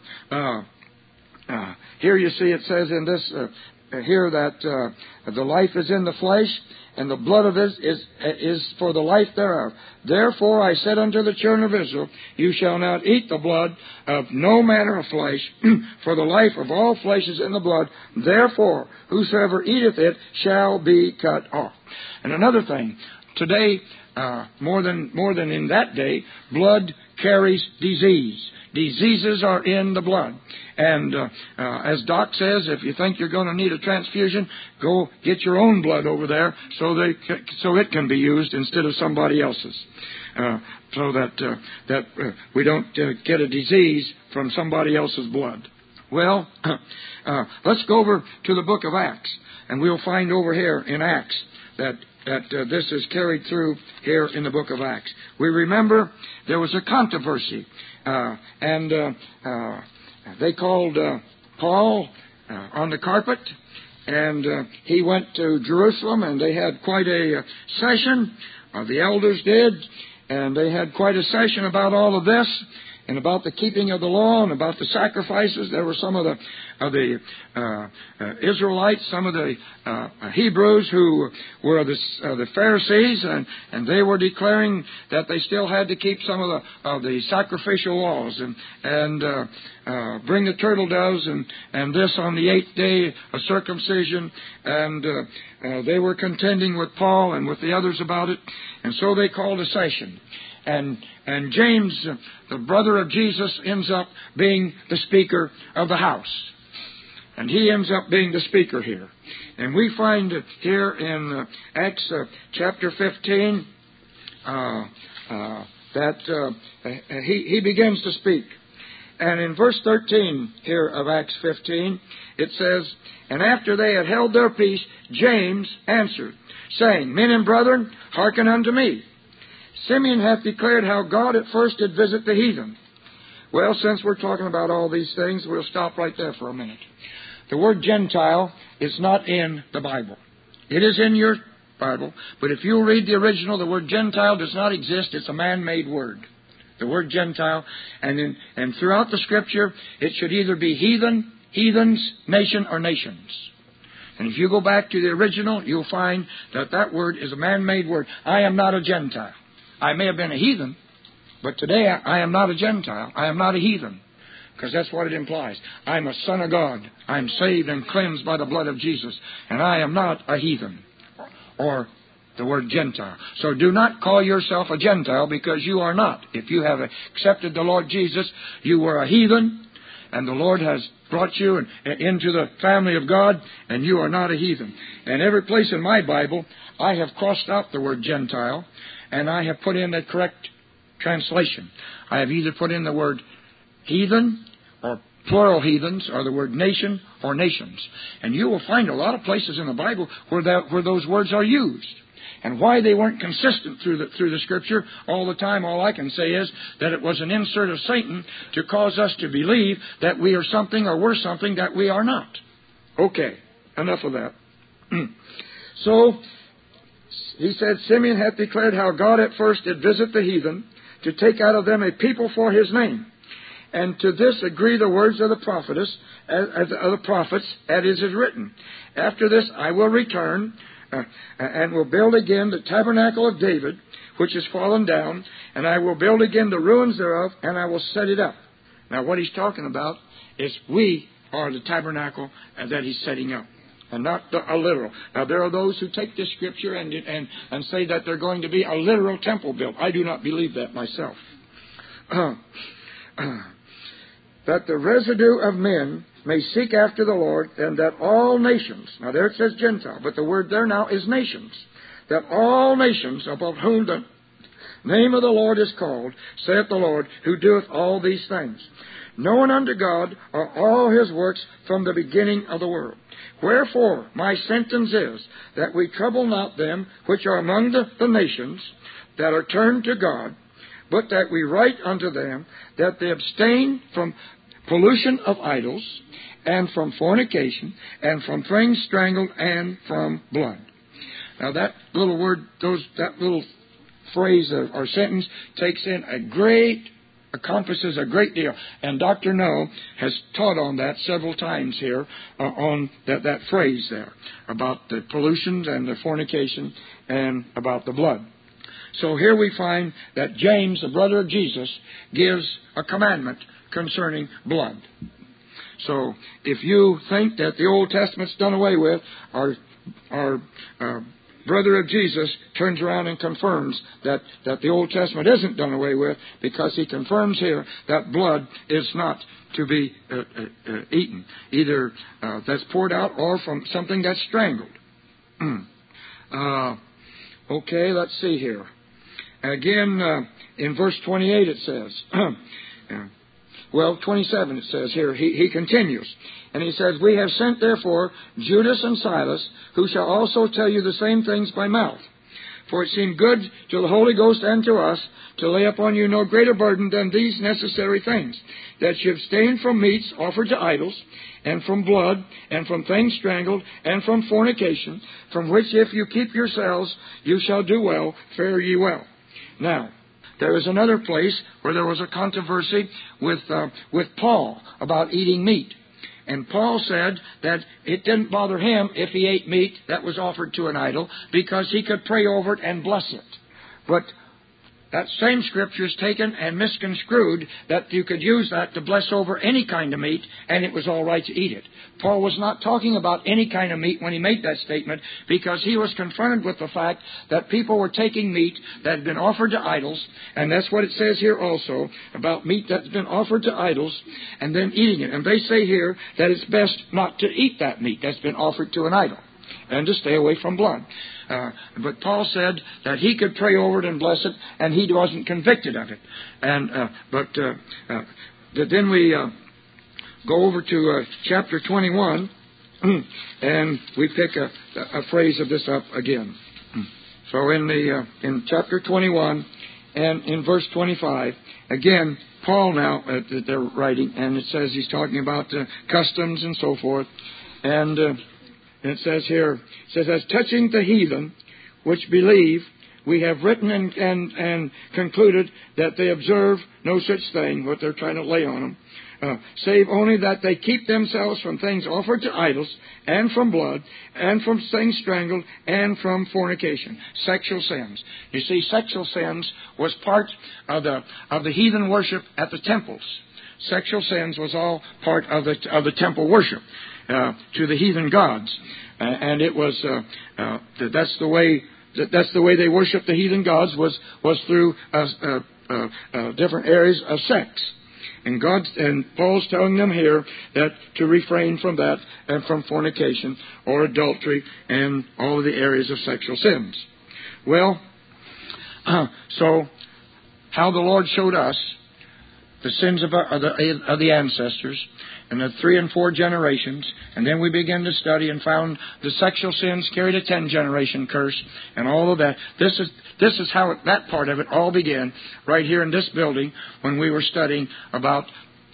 here you see it says in this here that the life is in the flesh, and the blood of it is for the life thereof. Therefore I said unto the children of Israel, you shall not eat the blood of no manner of flesh, for the life of all flesh is in the blood. Therefore whosoever eateth it shall be cut off. And another thing, today, more than in that day, blood carries disease. Diseases are in the blood. And as Doc says, if you think you're going to need a transfusion, go get your own blood over there so it can be used instead of somebody else's. So that we don't get a disease from somebody else's blood. Well, let's go over to the book of Acts, and we'll find over here in Acts that this is carried through here in the book of Acts. We remember there was a controversy, and they called Paul on the carpet, and he went to Jerusalem, and they had quite a session. The elders did, and they had quite a session about all of this, and about the keeping of the law, and about the sacrifices. There were some of the Israelites, some of the Hebrews who were the Pharisees, and they were declaring that they still had to keep some of the sacrificial laws and bring the turtle doves and this on the 8th day of circumcision, and they were contending with Paul and with the others about it, and so they called a session. And James, the brother of Jesus, ends up being the speaker of the house. And he ends up being the speaker here. And we find here in Acts chapter 15 that he begins to speak. And in verse 13 here of Acts 15, it says, and after they had held their peace, James answered, saying, men and brethren, hearken unto me. Simeon hath declared how God at first did visit the heathen. Well, since we're talking about all these things, we'll stop right there for a minute. The word Gentile is not in the Bible. It is in your Bible, but if you read the original, the word Gentile does not exist. It's a man-made word. The word Gentile, and throughout the Scripture, it should either be heathen, heathens, nation, or nations. And if you go back to the original, you'll find that that word is a man-made word. I am not a Gentile. I may have been a heathen, but today I am not a Gentile. I am not a heathen, because that's what it implies. I'm a son of God. I'm saved and cleansed by the blood of Jesus, and I am not a heathen, or the word Gentile. So do not call yourself a Gentile, because you are not. If you have accepted the Lord Jesus, you were a heathen, and the Lord has brought you into the family of God, and you are not a heathen. And every place in my Bible, I have crossed out the word Gentile, and I have put in the correct translation. I have either put in the word heathen, or plural heathens, or the word nation, or nations. And you will find a lot of places in the Bible where those words are used. And why they weren't consistent through the Scripture all the time, all I can say is that it was an insert of Satan to cause us to believe that we are something or we're something that we are not. Okay, enough of that. So, he said, Simeon hath declared how God at first did visit the heathen to take out of them a people for his name. And to this agree the words of the prophetess, of the prophets, as it is written. After this I will return, and will build again the tabernacle of David, which is fallen down, and I will build again the ruins thereof, and I will set it up. Now what he's talking about is we are the tabernacle that he's setting up, and not a literal. Now there are those who take this scripture and say that they're going to be a literal temple built. I do not believe that myself. That the residue of men may seek after the Lord, and that all nations, now there it says Gentile, but the word there now is nations, that all nations above whom the name of the Lord is called, saith the Lord, who doeth all these things. Known unto God are all his works from the beginning of the world. Wherefore my sentence is, that we trouble not them which are among the nations, that are turned to God, but that we write unto them, that they abstain from pollution of idols, and from fornication, and from things strangled, and from blood. Now that little word, that little phrase or sentence encompasses a great deal. And Dr. No has taught on that several times here, on that phrase there, about the pollutions and the fornication, and about the blood. So here we find that James, the brother of Jesus, gives a commandment concerning blood. So if you think that the Old Testament's done away with, our brother of Jesus turns around and confirms that the Old Testament isn't done away with, because he confirms here that blood is not to be eaten, either that's poured out or from something that's strangled. Okay, let's see here. Again, in verse 28 it says, 27 it says here, he continues, and he says, we have sent therefore Judas and Silas, who shall also tell you the same things by mouth. For it seemed good to the Holy Ghost and to us to lay upon you no greater burden than these necessary things, that you abstain from meats offered to idols, and from blood, and from things strangled, and from fornication, from which if you keep yourselves, you shall do well, fare ye well. Now, there is another place where there was a controversy with Paul about eating meat. And Paul said that it didn't bother him if he ate meat that was offered to an idol, because he could pray over it and bless it. But that same scripture is taken and misconstrued, that you could use that to bless over any kind of meat, and it was all right to eat it. Paul was not talking about any kind of meat when he made that statement, because he was confronted with the fact that people were taking meat that had been offered to idols, and that's what it says here also, about meat that's been offered to idols, and then eating it. And they say here that it's best not to eat that meat that's been offered to an idol, and to stay away from blood. But Paul said that he could pray over it and bless it, and he wasn't convicted of it. And then we go over to chapter 21, and we pick a phrase of this up again. So in chapter 21 and in verse 25, again, Paul now they're writing, and it says he's talking about customs and so forth, and it says here, as touching the heathen which believe, we have written and concluded that they observe no such thing, what they're trying to lay on them, save only that they keep themselves from things offered to idols, and from blood, and from things strangled, and from fornication, sexual sins. You see, sexual sins was part of the heathen worship at the temples. Sexual sins was all part of the temple worship to the heathen gods, and it was that's the way they worshiped the heathen gods was through different areas of sex. And Paul's telling them here that to refrain from that and from fornication or adultery and all of the areas of sexual sins. Well, so how the Lord showed us the sins of the ancestors and the 3 and 4 generations, and then we began to study and found the sexual sins carried a 10-generation curse and all of that. This is how that part of it all began right here in this building when we were studying about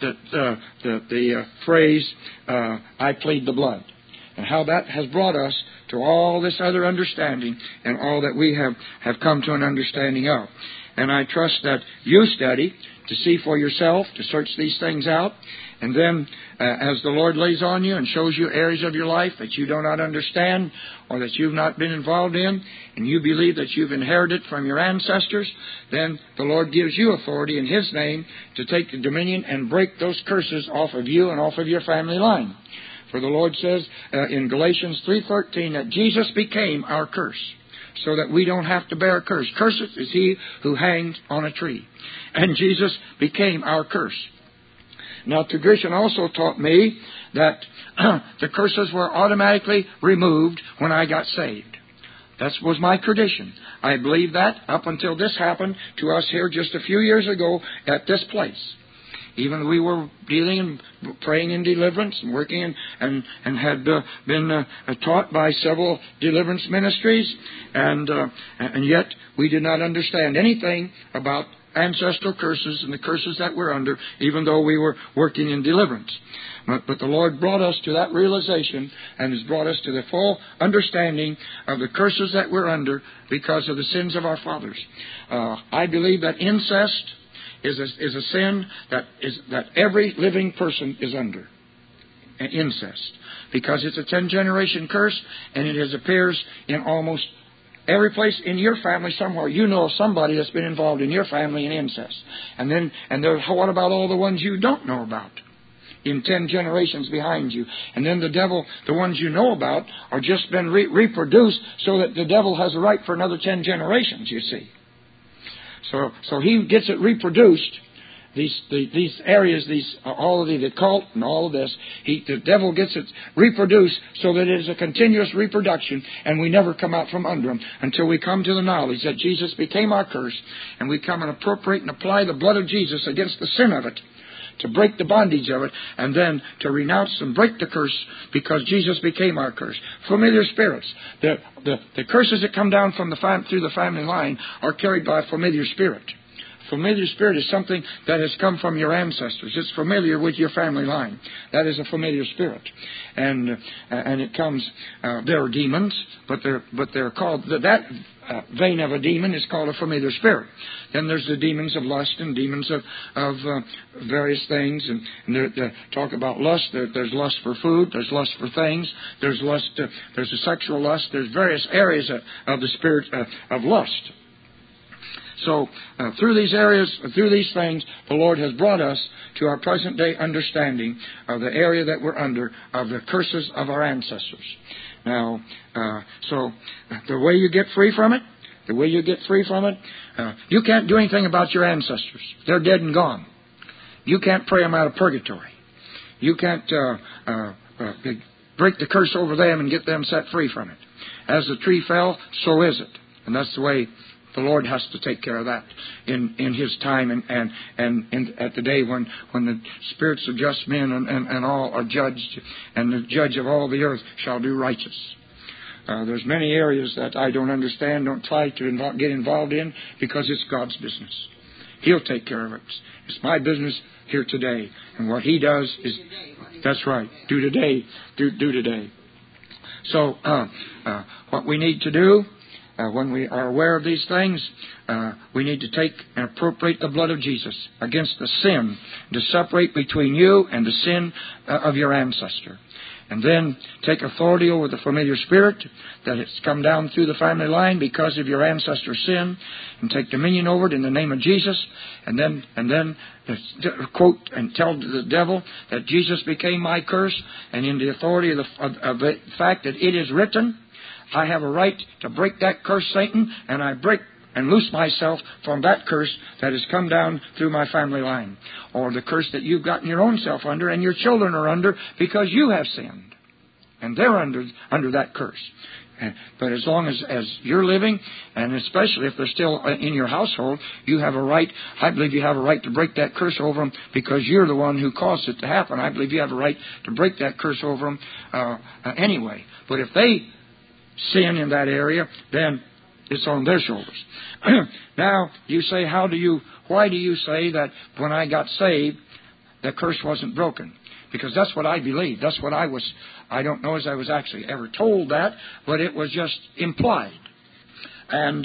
the phrase, I plead the blood, and how that has brought us to all this other understanding and all that we have come to an understanding of. And I trust that you study to see for yourself, to search these things out, and then as the Lord lays on you and shows you areas of your life that you do not understand or that you've not been involved in, and you believe that you've inherited from your ancestors, then the Lord gives you authority in His name to take the dominion and break those curses off of you and off of your family line. For the Lord says in Galatians 3:13 that Jesus became our curse, so that we don't have to bear a curse. Cursed is he who hangs on a tree. And Jesus became our curse. Now, tradition also taught me that the curses were automatically removed when I got saved. That was my tradition. I believed that up until this happened to us here just a few years ago at this place. Even we were dealing and praying in deliverance and working and had been taught by several deliverance ministries, and yet we did not understand anything about ancestral curses and the curses that we're under, even though we were working in deliverance. But the Lord brought us to that realization and has brought us to the full understanding of the curses that we're under because of the sins of our fathers. I believe that incest is a sin that every living person is under. Incest. Because it's a 10-generation curse, and it appears in almost every place in your family somewhere. You know of somebody that's been involved in your family in incest. And what about all the ones you don't know about? In 10 generations behind you. And then the devil, the ones you know about, are just been reproduced so that the devil has a right for another 10 generations, you see. So he gets it reproduced. These areas, all of the occult and all of this, the devil gets it reproduced so that it is a continuous reproduction, and we never come out from under them until we come to the knowledge that Jesus became our curse, and we come and appropriate and apply the blood of Jesus against the sin of it, to break the bondage of it, and then to renounce and break the curse because Jesus became our curse. Familiar spirits. The curses that come down from through the family line are carried by a familiar spirit. Familiar spirit is something that has come from your ancestors. It's familiar with your family line. That is a familiar spirit, and it comes. There are demons, but they're called that vein of a demon is called a familiar spirit. Then there's the demons of lust and demons of various things, and talk about lust. There's lust for food. There's lust for things. There's lust. There's a sexual lust. There's various areas of the spirit of lust. So, through these areas, through these things, the Lord has brought us to our present day understanding of the area that we're under, of the curses of our ancestors. Now, so the way you get free from it, you can't do anything about your ancestors. They're dead and gone. You can't pray them out of purgatory. You can't break the curse over them and get them set free from it. As the tree fell, so is it. And that's the way the Lord has to take care of that in His time and at the day when the spirits of just men and all are judged, and the judge of all the earth shall do righteous. There's many areas that I don't understand, don't try to get involved in, because it's God's business. He'll take care of it. It's my business here today, and what He does is, that's right, do today. So what we need to do when we are aware of these things, we need to take and appropriate the blood of Jesus against the sin, to separate between you and the sin of your ancestor. And then take authority over the familiar spirit that has come down through the family line because of your ancestor's sin, and take dominion over it in the name of Jesus. And then quote and tell the devil that Jesus became my curse, and in the authority of the fact that it is written, I have a right to break that curse, Satan, and I break and loose myself from that curse that has come down through my family line, or the curse that you've gotten your own self under and your children are under because you have sinned, and they're under that curse. But as long as you're living, and especially if they're still in your household, you have a right, I believe you have a right to break that curse over them because you're the one who caused it to happen. I believe you have a right to break that curse over them anyway. But if they sin in that area, then it's on their shoulders. Now, you say, why do you say that when I got saved, the curse wasn't broken? Because that's what I believe. That's what I don't know as I was actually ever told that, but it was just implied. And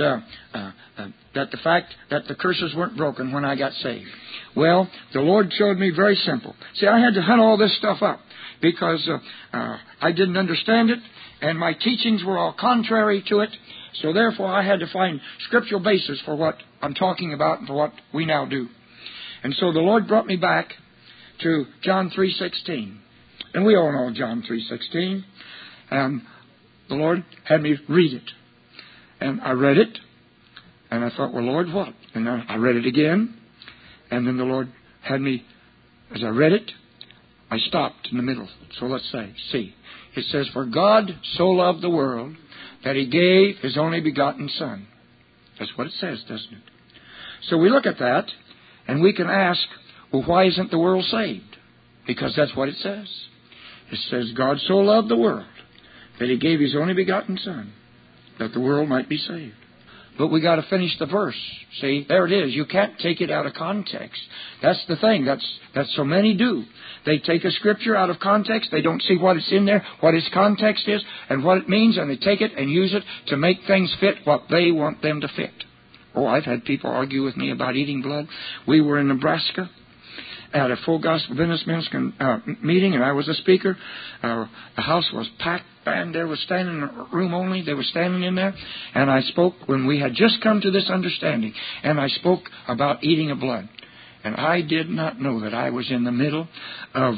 that the fact that the curses weren't broken when I got saved. Well, the Lord showed me very simple. See, I had to hunt all this stuff up because I didn't understand it, and my teachings were all contrary to it. So therefore, I had to find scriptural basis for what I'm talking about and for what we now do. And so the Lord brought me back to John 3:16. And we all know John 3:16. And the Lord had me read it. And I read it. And I thought, well, Lord, what? And I read it again. And then the Lord had me, as I read it, I stopped in the middle. So let's see. It says, for God so loved the world that He gave His only begotten Son. That's what it says, doesn't it? So we look at that, and we can ask, well, why isn't the world saved? Because that's what it says. It says, God so loved the world that He gave His only begotten Son, that the world might be saved. But we got to finish the verse. See, there it is. You can't take it out of context. That's the thing. That's so many do. They take a scripture out of context. They don't see what it's in there, what its context is, and what it means, and they take it and use it to make things fit what they want them to fit. Oh, I've had people argue with me about eating blood. We were in Nebraska at a full gospel businessmen's meeting, and I was a speaker. The house was packed, and there was standing in a room only. They were standing in there, and I spoke when we had just come to this understanding, and I spoke about eating of blood. And I did not know that I was in the middle of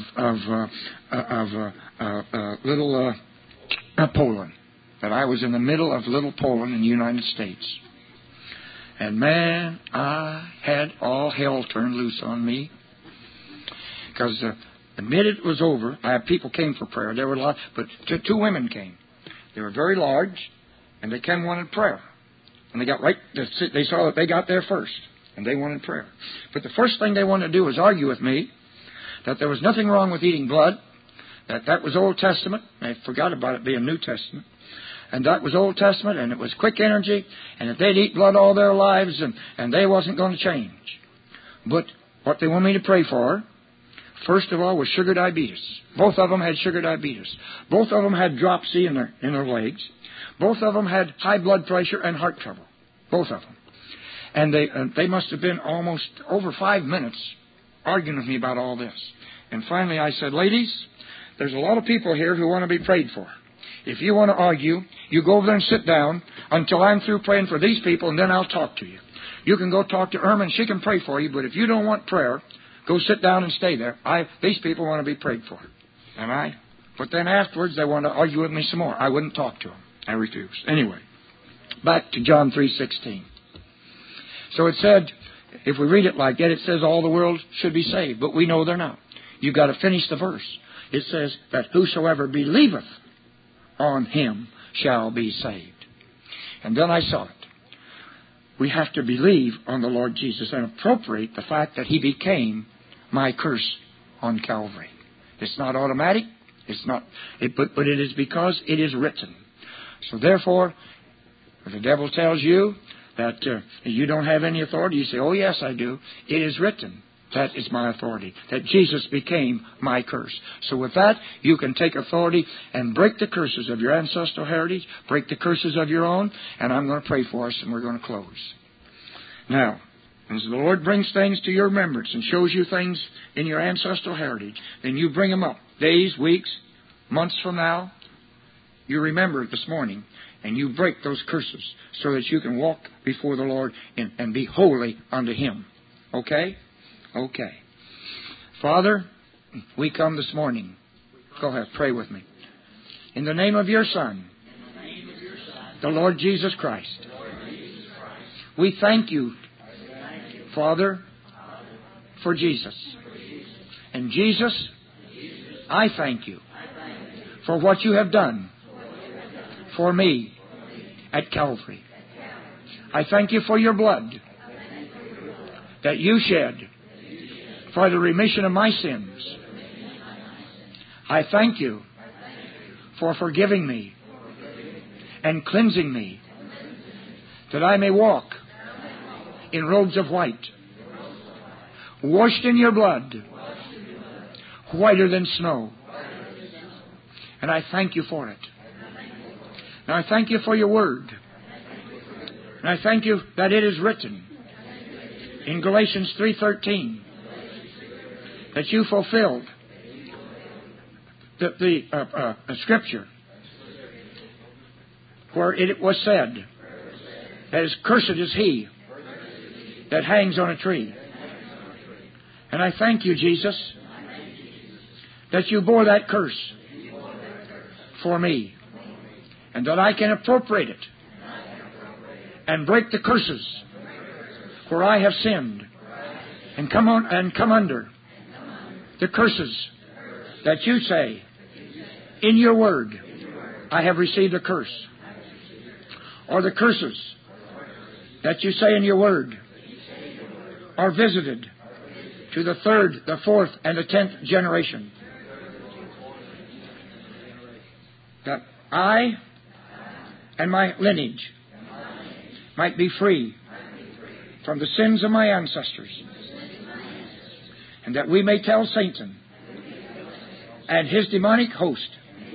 little Poland. That I was in the middle of little Poland in the United States. And man, I had all hell turned loose on me. Because the minute it was over, people came for prayer. There were a lot, but two women came. They were very large, and they came wanted prayer. And they saw that they got there first, and they wanted prayer. But the first thing they wanted to do was argue with me that there was nothing wrong with eating blood, that was Old Testament. They forgot about it being New Testament. And that was Old Testament, and it was quick energy, and that they'd eat blood all their lives, and they wasn't going to change. But what they wanted me to pray for, first of all, was sugar diabetes. Both of them had sugar diabetes. Both of them had dropsy in their legs. Both of them had high blood pressure and heart trouble. Both of them. And they must have been almost over 5 minutes arguing with me about all this. And finally I said, ladies, there's a lot of people here who want to be prayed for. If you want to argue, you go over there and sit down until I'm through praying for these people, and then I'll talk to you. You can go talk to Irma, and she can pray for you, but if you don't want prayer, go sit down and stay there. These people want to be prayed for. But then afterwards, they want to argue with me some more. I wouldn't talk to them. I refused. Anyway, back to John 3:16. So it said, if we read it like that, it says all the world should be saved. But we know they're not. You've got to finish the verse. It says that whosoever believeth on Him shall be saved. And then I saw it. We have to believe on the Lord Jesus and appropriate the fact that He became my curse on Calvary. It's not automatic. But it is because it is written. So therefore, if the devil tells you that you don't have any authority, you say, oh yes, I do. It is written. That is my authority. That Jesus became my curse. So with that, you can take authority and break the curses of your ancestral heritage, break the curses of your own, and I'm going to pray for us, and we're going to close. Now, as the Lord brings things to your remembrance and shows you things in your ancestral heritage, then you bring them up. Days, weeks, months from now, you remember it this morning, and you break those curses so that you can walk before the Lord and be holy unto Him. Okay? Okay. Father, we come this morning. Go ahead, pray with me. In the name of your Son, the Lord Jesus Christ, we thank you, Father, for Jesus. And Jesus, I thank you for what you have done for me at Calvary. I thank you for your blood that you shed for the remission of my sins. I thank you for forgiving me and cleansing me, that I may walk in robes of white, washed in your blood, whiter than snow. And I thank you for it. And I thank you for your word. And I thank you that it is written in Galatians 3:13 that you fulfilled the scripture where it was said, as cursed is he that hangs on a tree. And I thank you, Jesus, that you bore that curse for me, and that I can appropriate it and break the curses where I have sinned and come under the curses that you say in your word, I have received a curse. Or the curses that you say in your word are visited to the third, the fourth, and the 10th generation. That I and my lineage might be free from the sins of my ancestors, and that we may tell Satan and his demonic host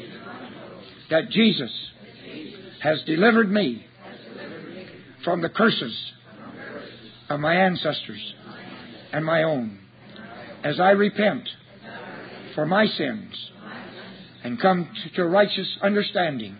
that Jesus has delivered me from the curses of my ancestors and my own, as I repent for my sins and come to righteous understanding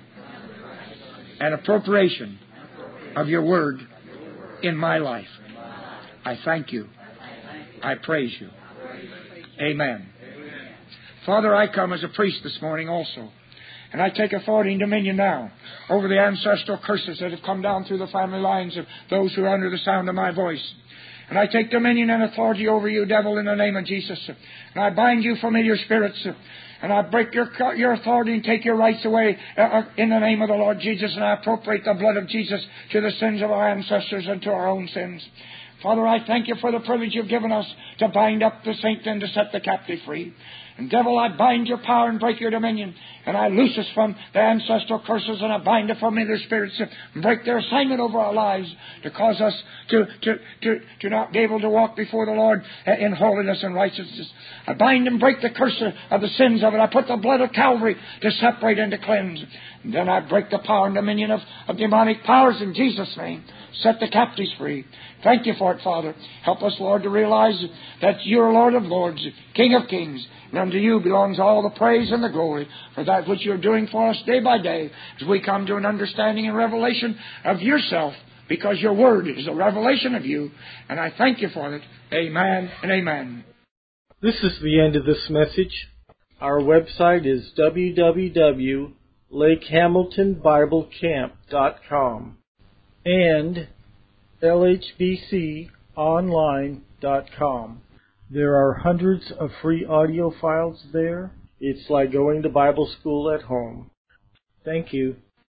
and appropriation of your word in my life. I thank you. I praise you. Amen. Father, I come as a priest this morning also. And I take authority and dominion now over the ancestral curses that have come down through the family lines of those who are under the sound of my voice. And I take dominion and authority over you, devil, in the name of Jesus. And I bind you, familiar spirits. And I break your authority and take your rights away in the name of the Lord Jesus. And I appropriate the blood of Jesus to the sins of our ancestors and to our own sins. Father, I thank you for the privilege you've given us to bind up the saint and to set the captive free. And devil, I bind your power and break your dominion. And I loose us from the ancestral curses, and I bind the familiar spirits and break their assignment over our lives to cause us to not be able to walk before the Lord in holiness and righteousness. I bind and break the curse of the sins of it. I put the blood of Calvary to separate and to cleanse. And then I break the power and dominion of demonic powers in Jesus' name. Set the captives free. Thank you for it, Father. Help us, Lord, to realize that you're Lord of lords, King of kings, and unto you belongs all the praise and the glory for that which you're doing for us day by day as we come to an understanding and revelation of yourself, because your word is a revelation of you, and I thank you for it. Amen and amen. This is the end of this message. Our website is www.lakehamiltonbiblecamp.com and lhbconline.com. There are hundreds of free audio files there. It's like going to Bible school at home. Thank you.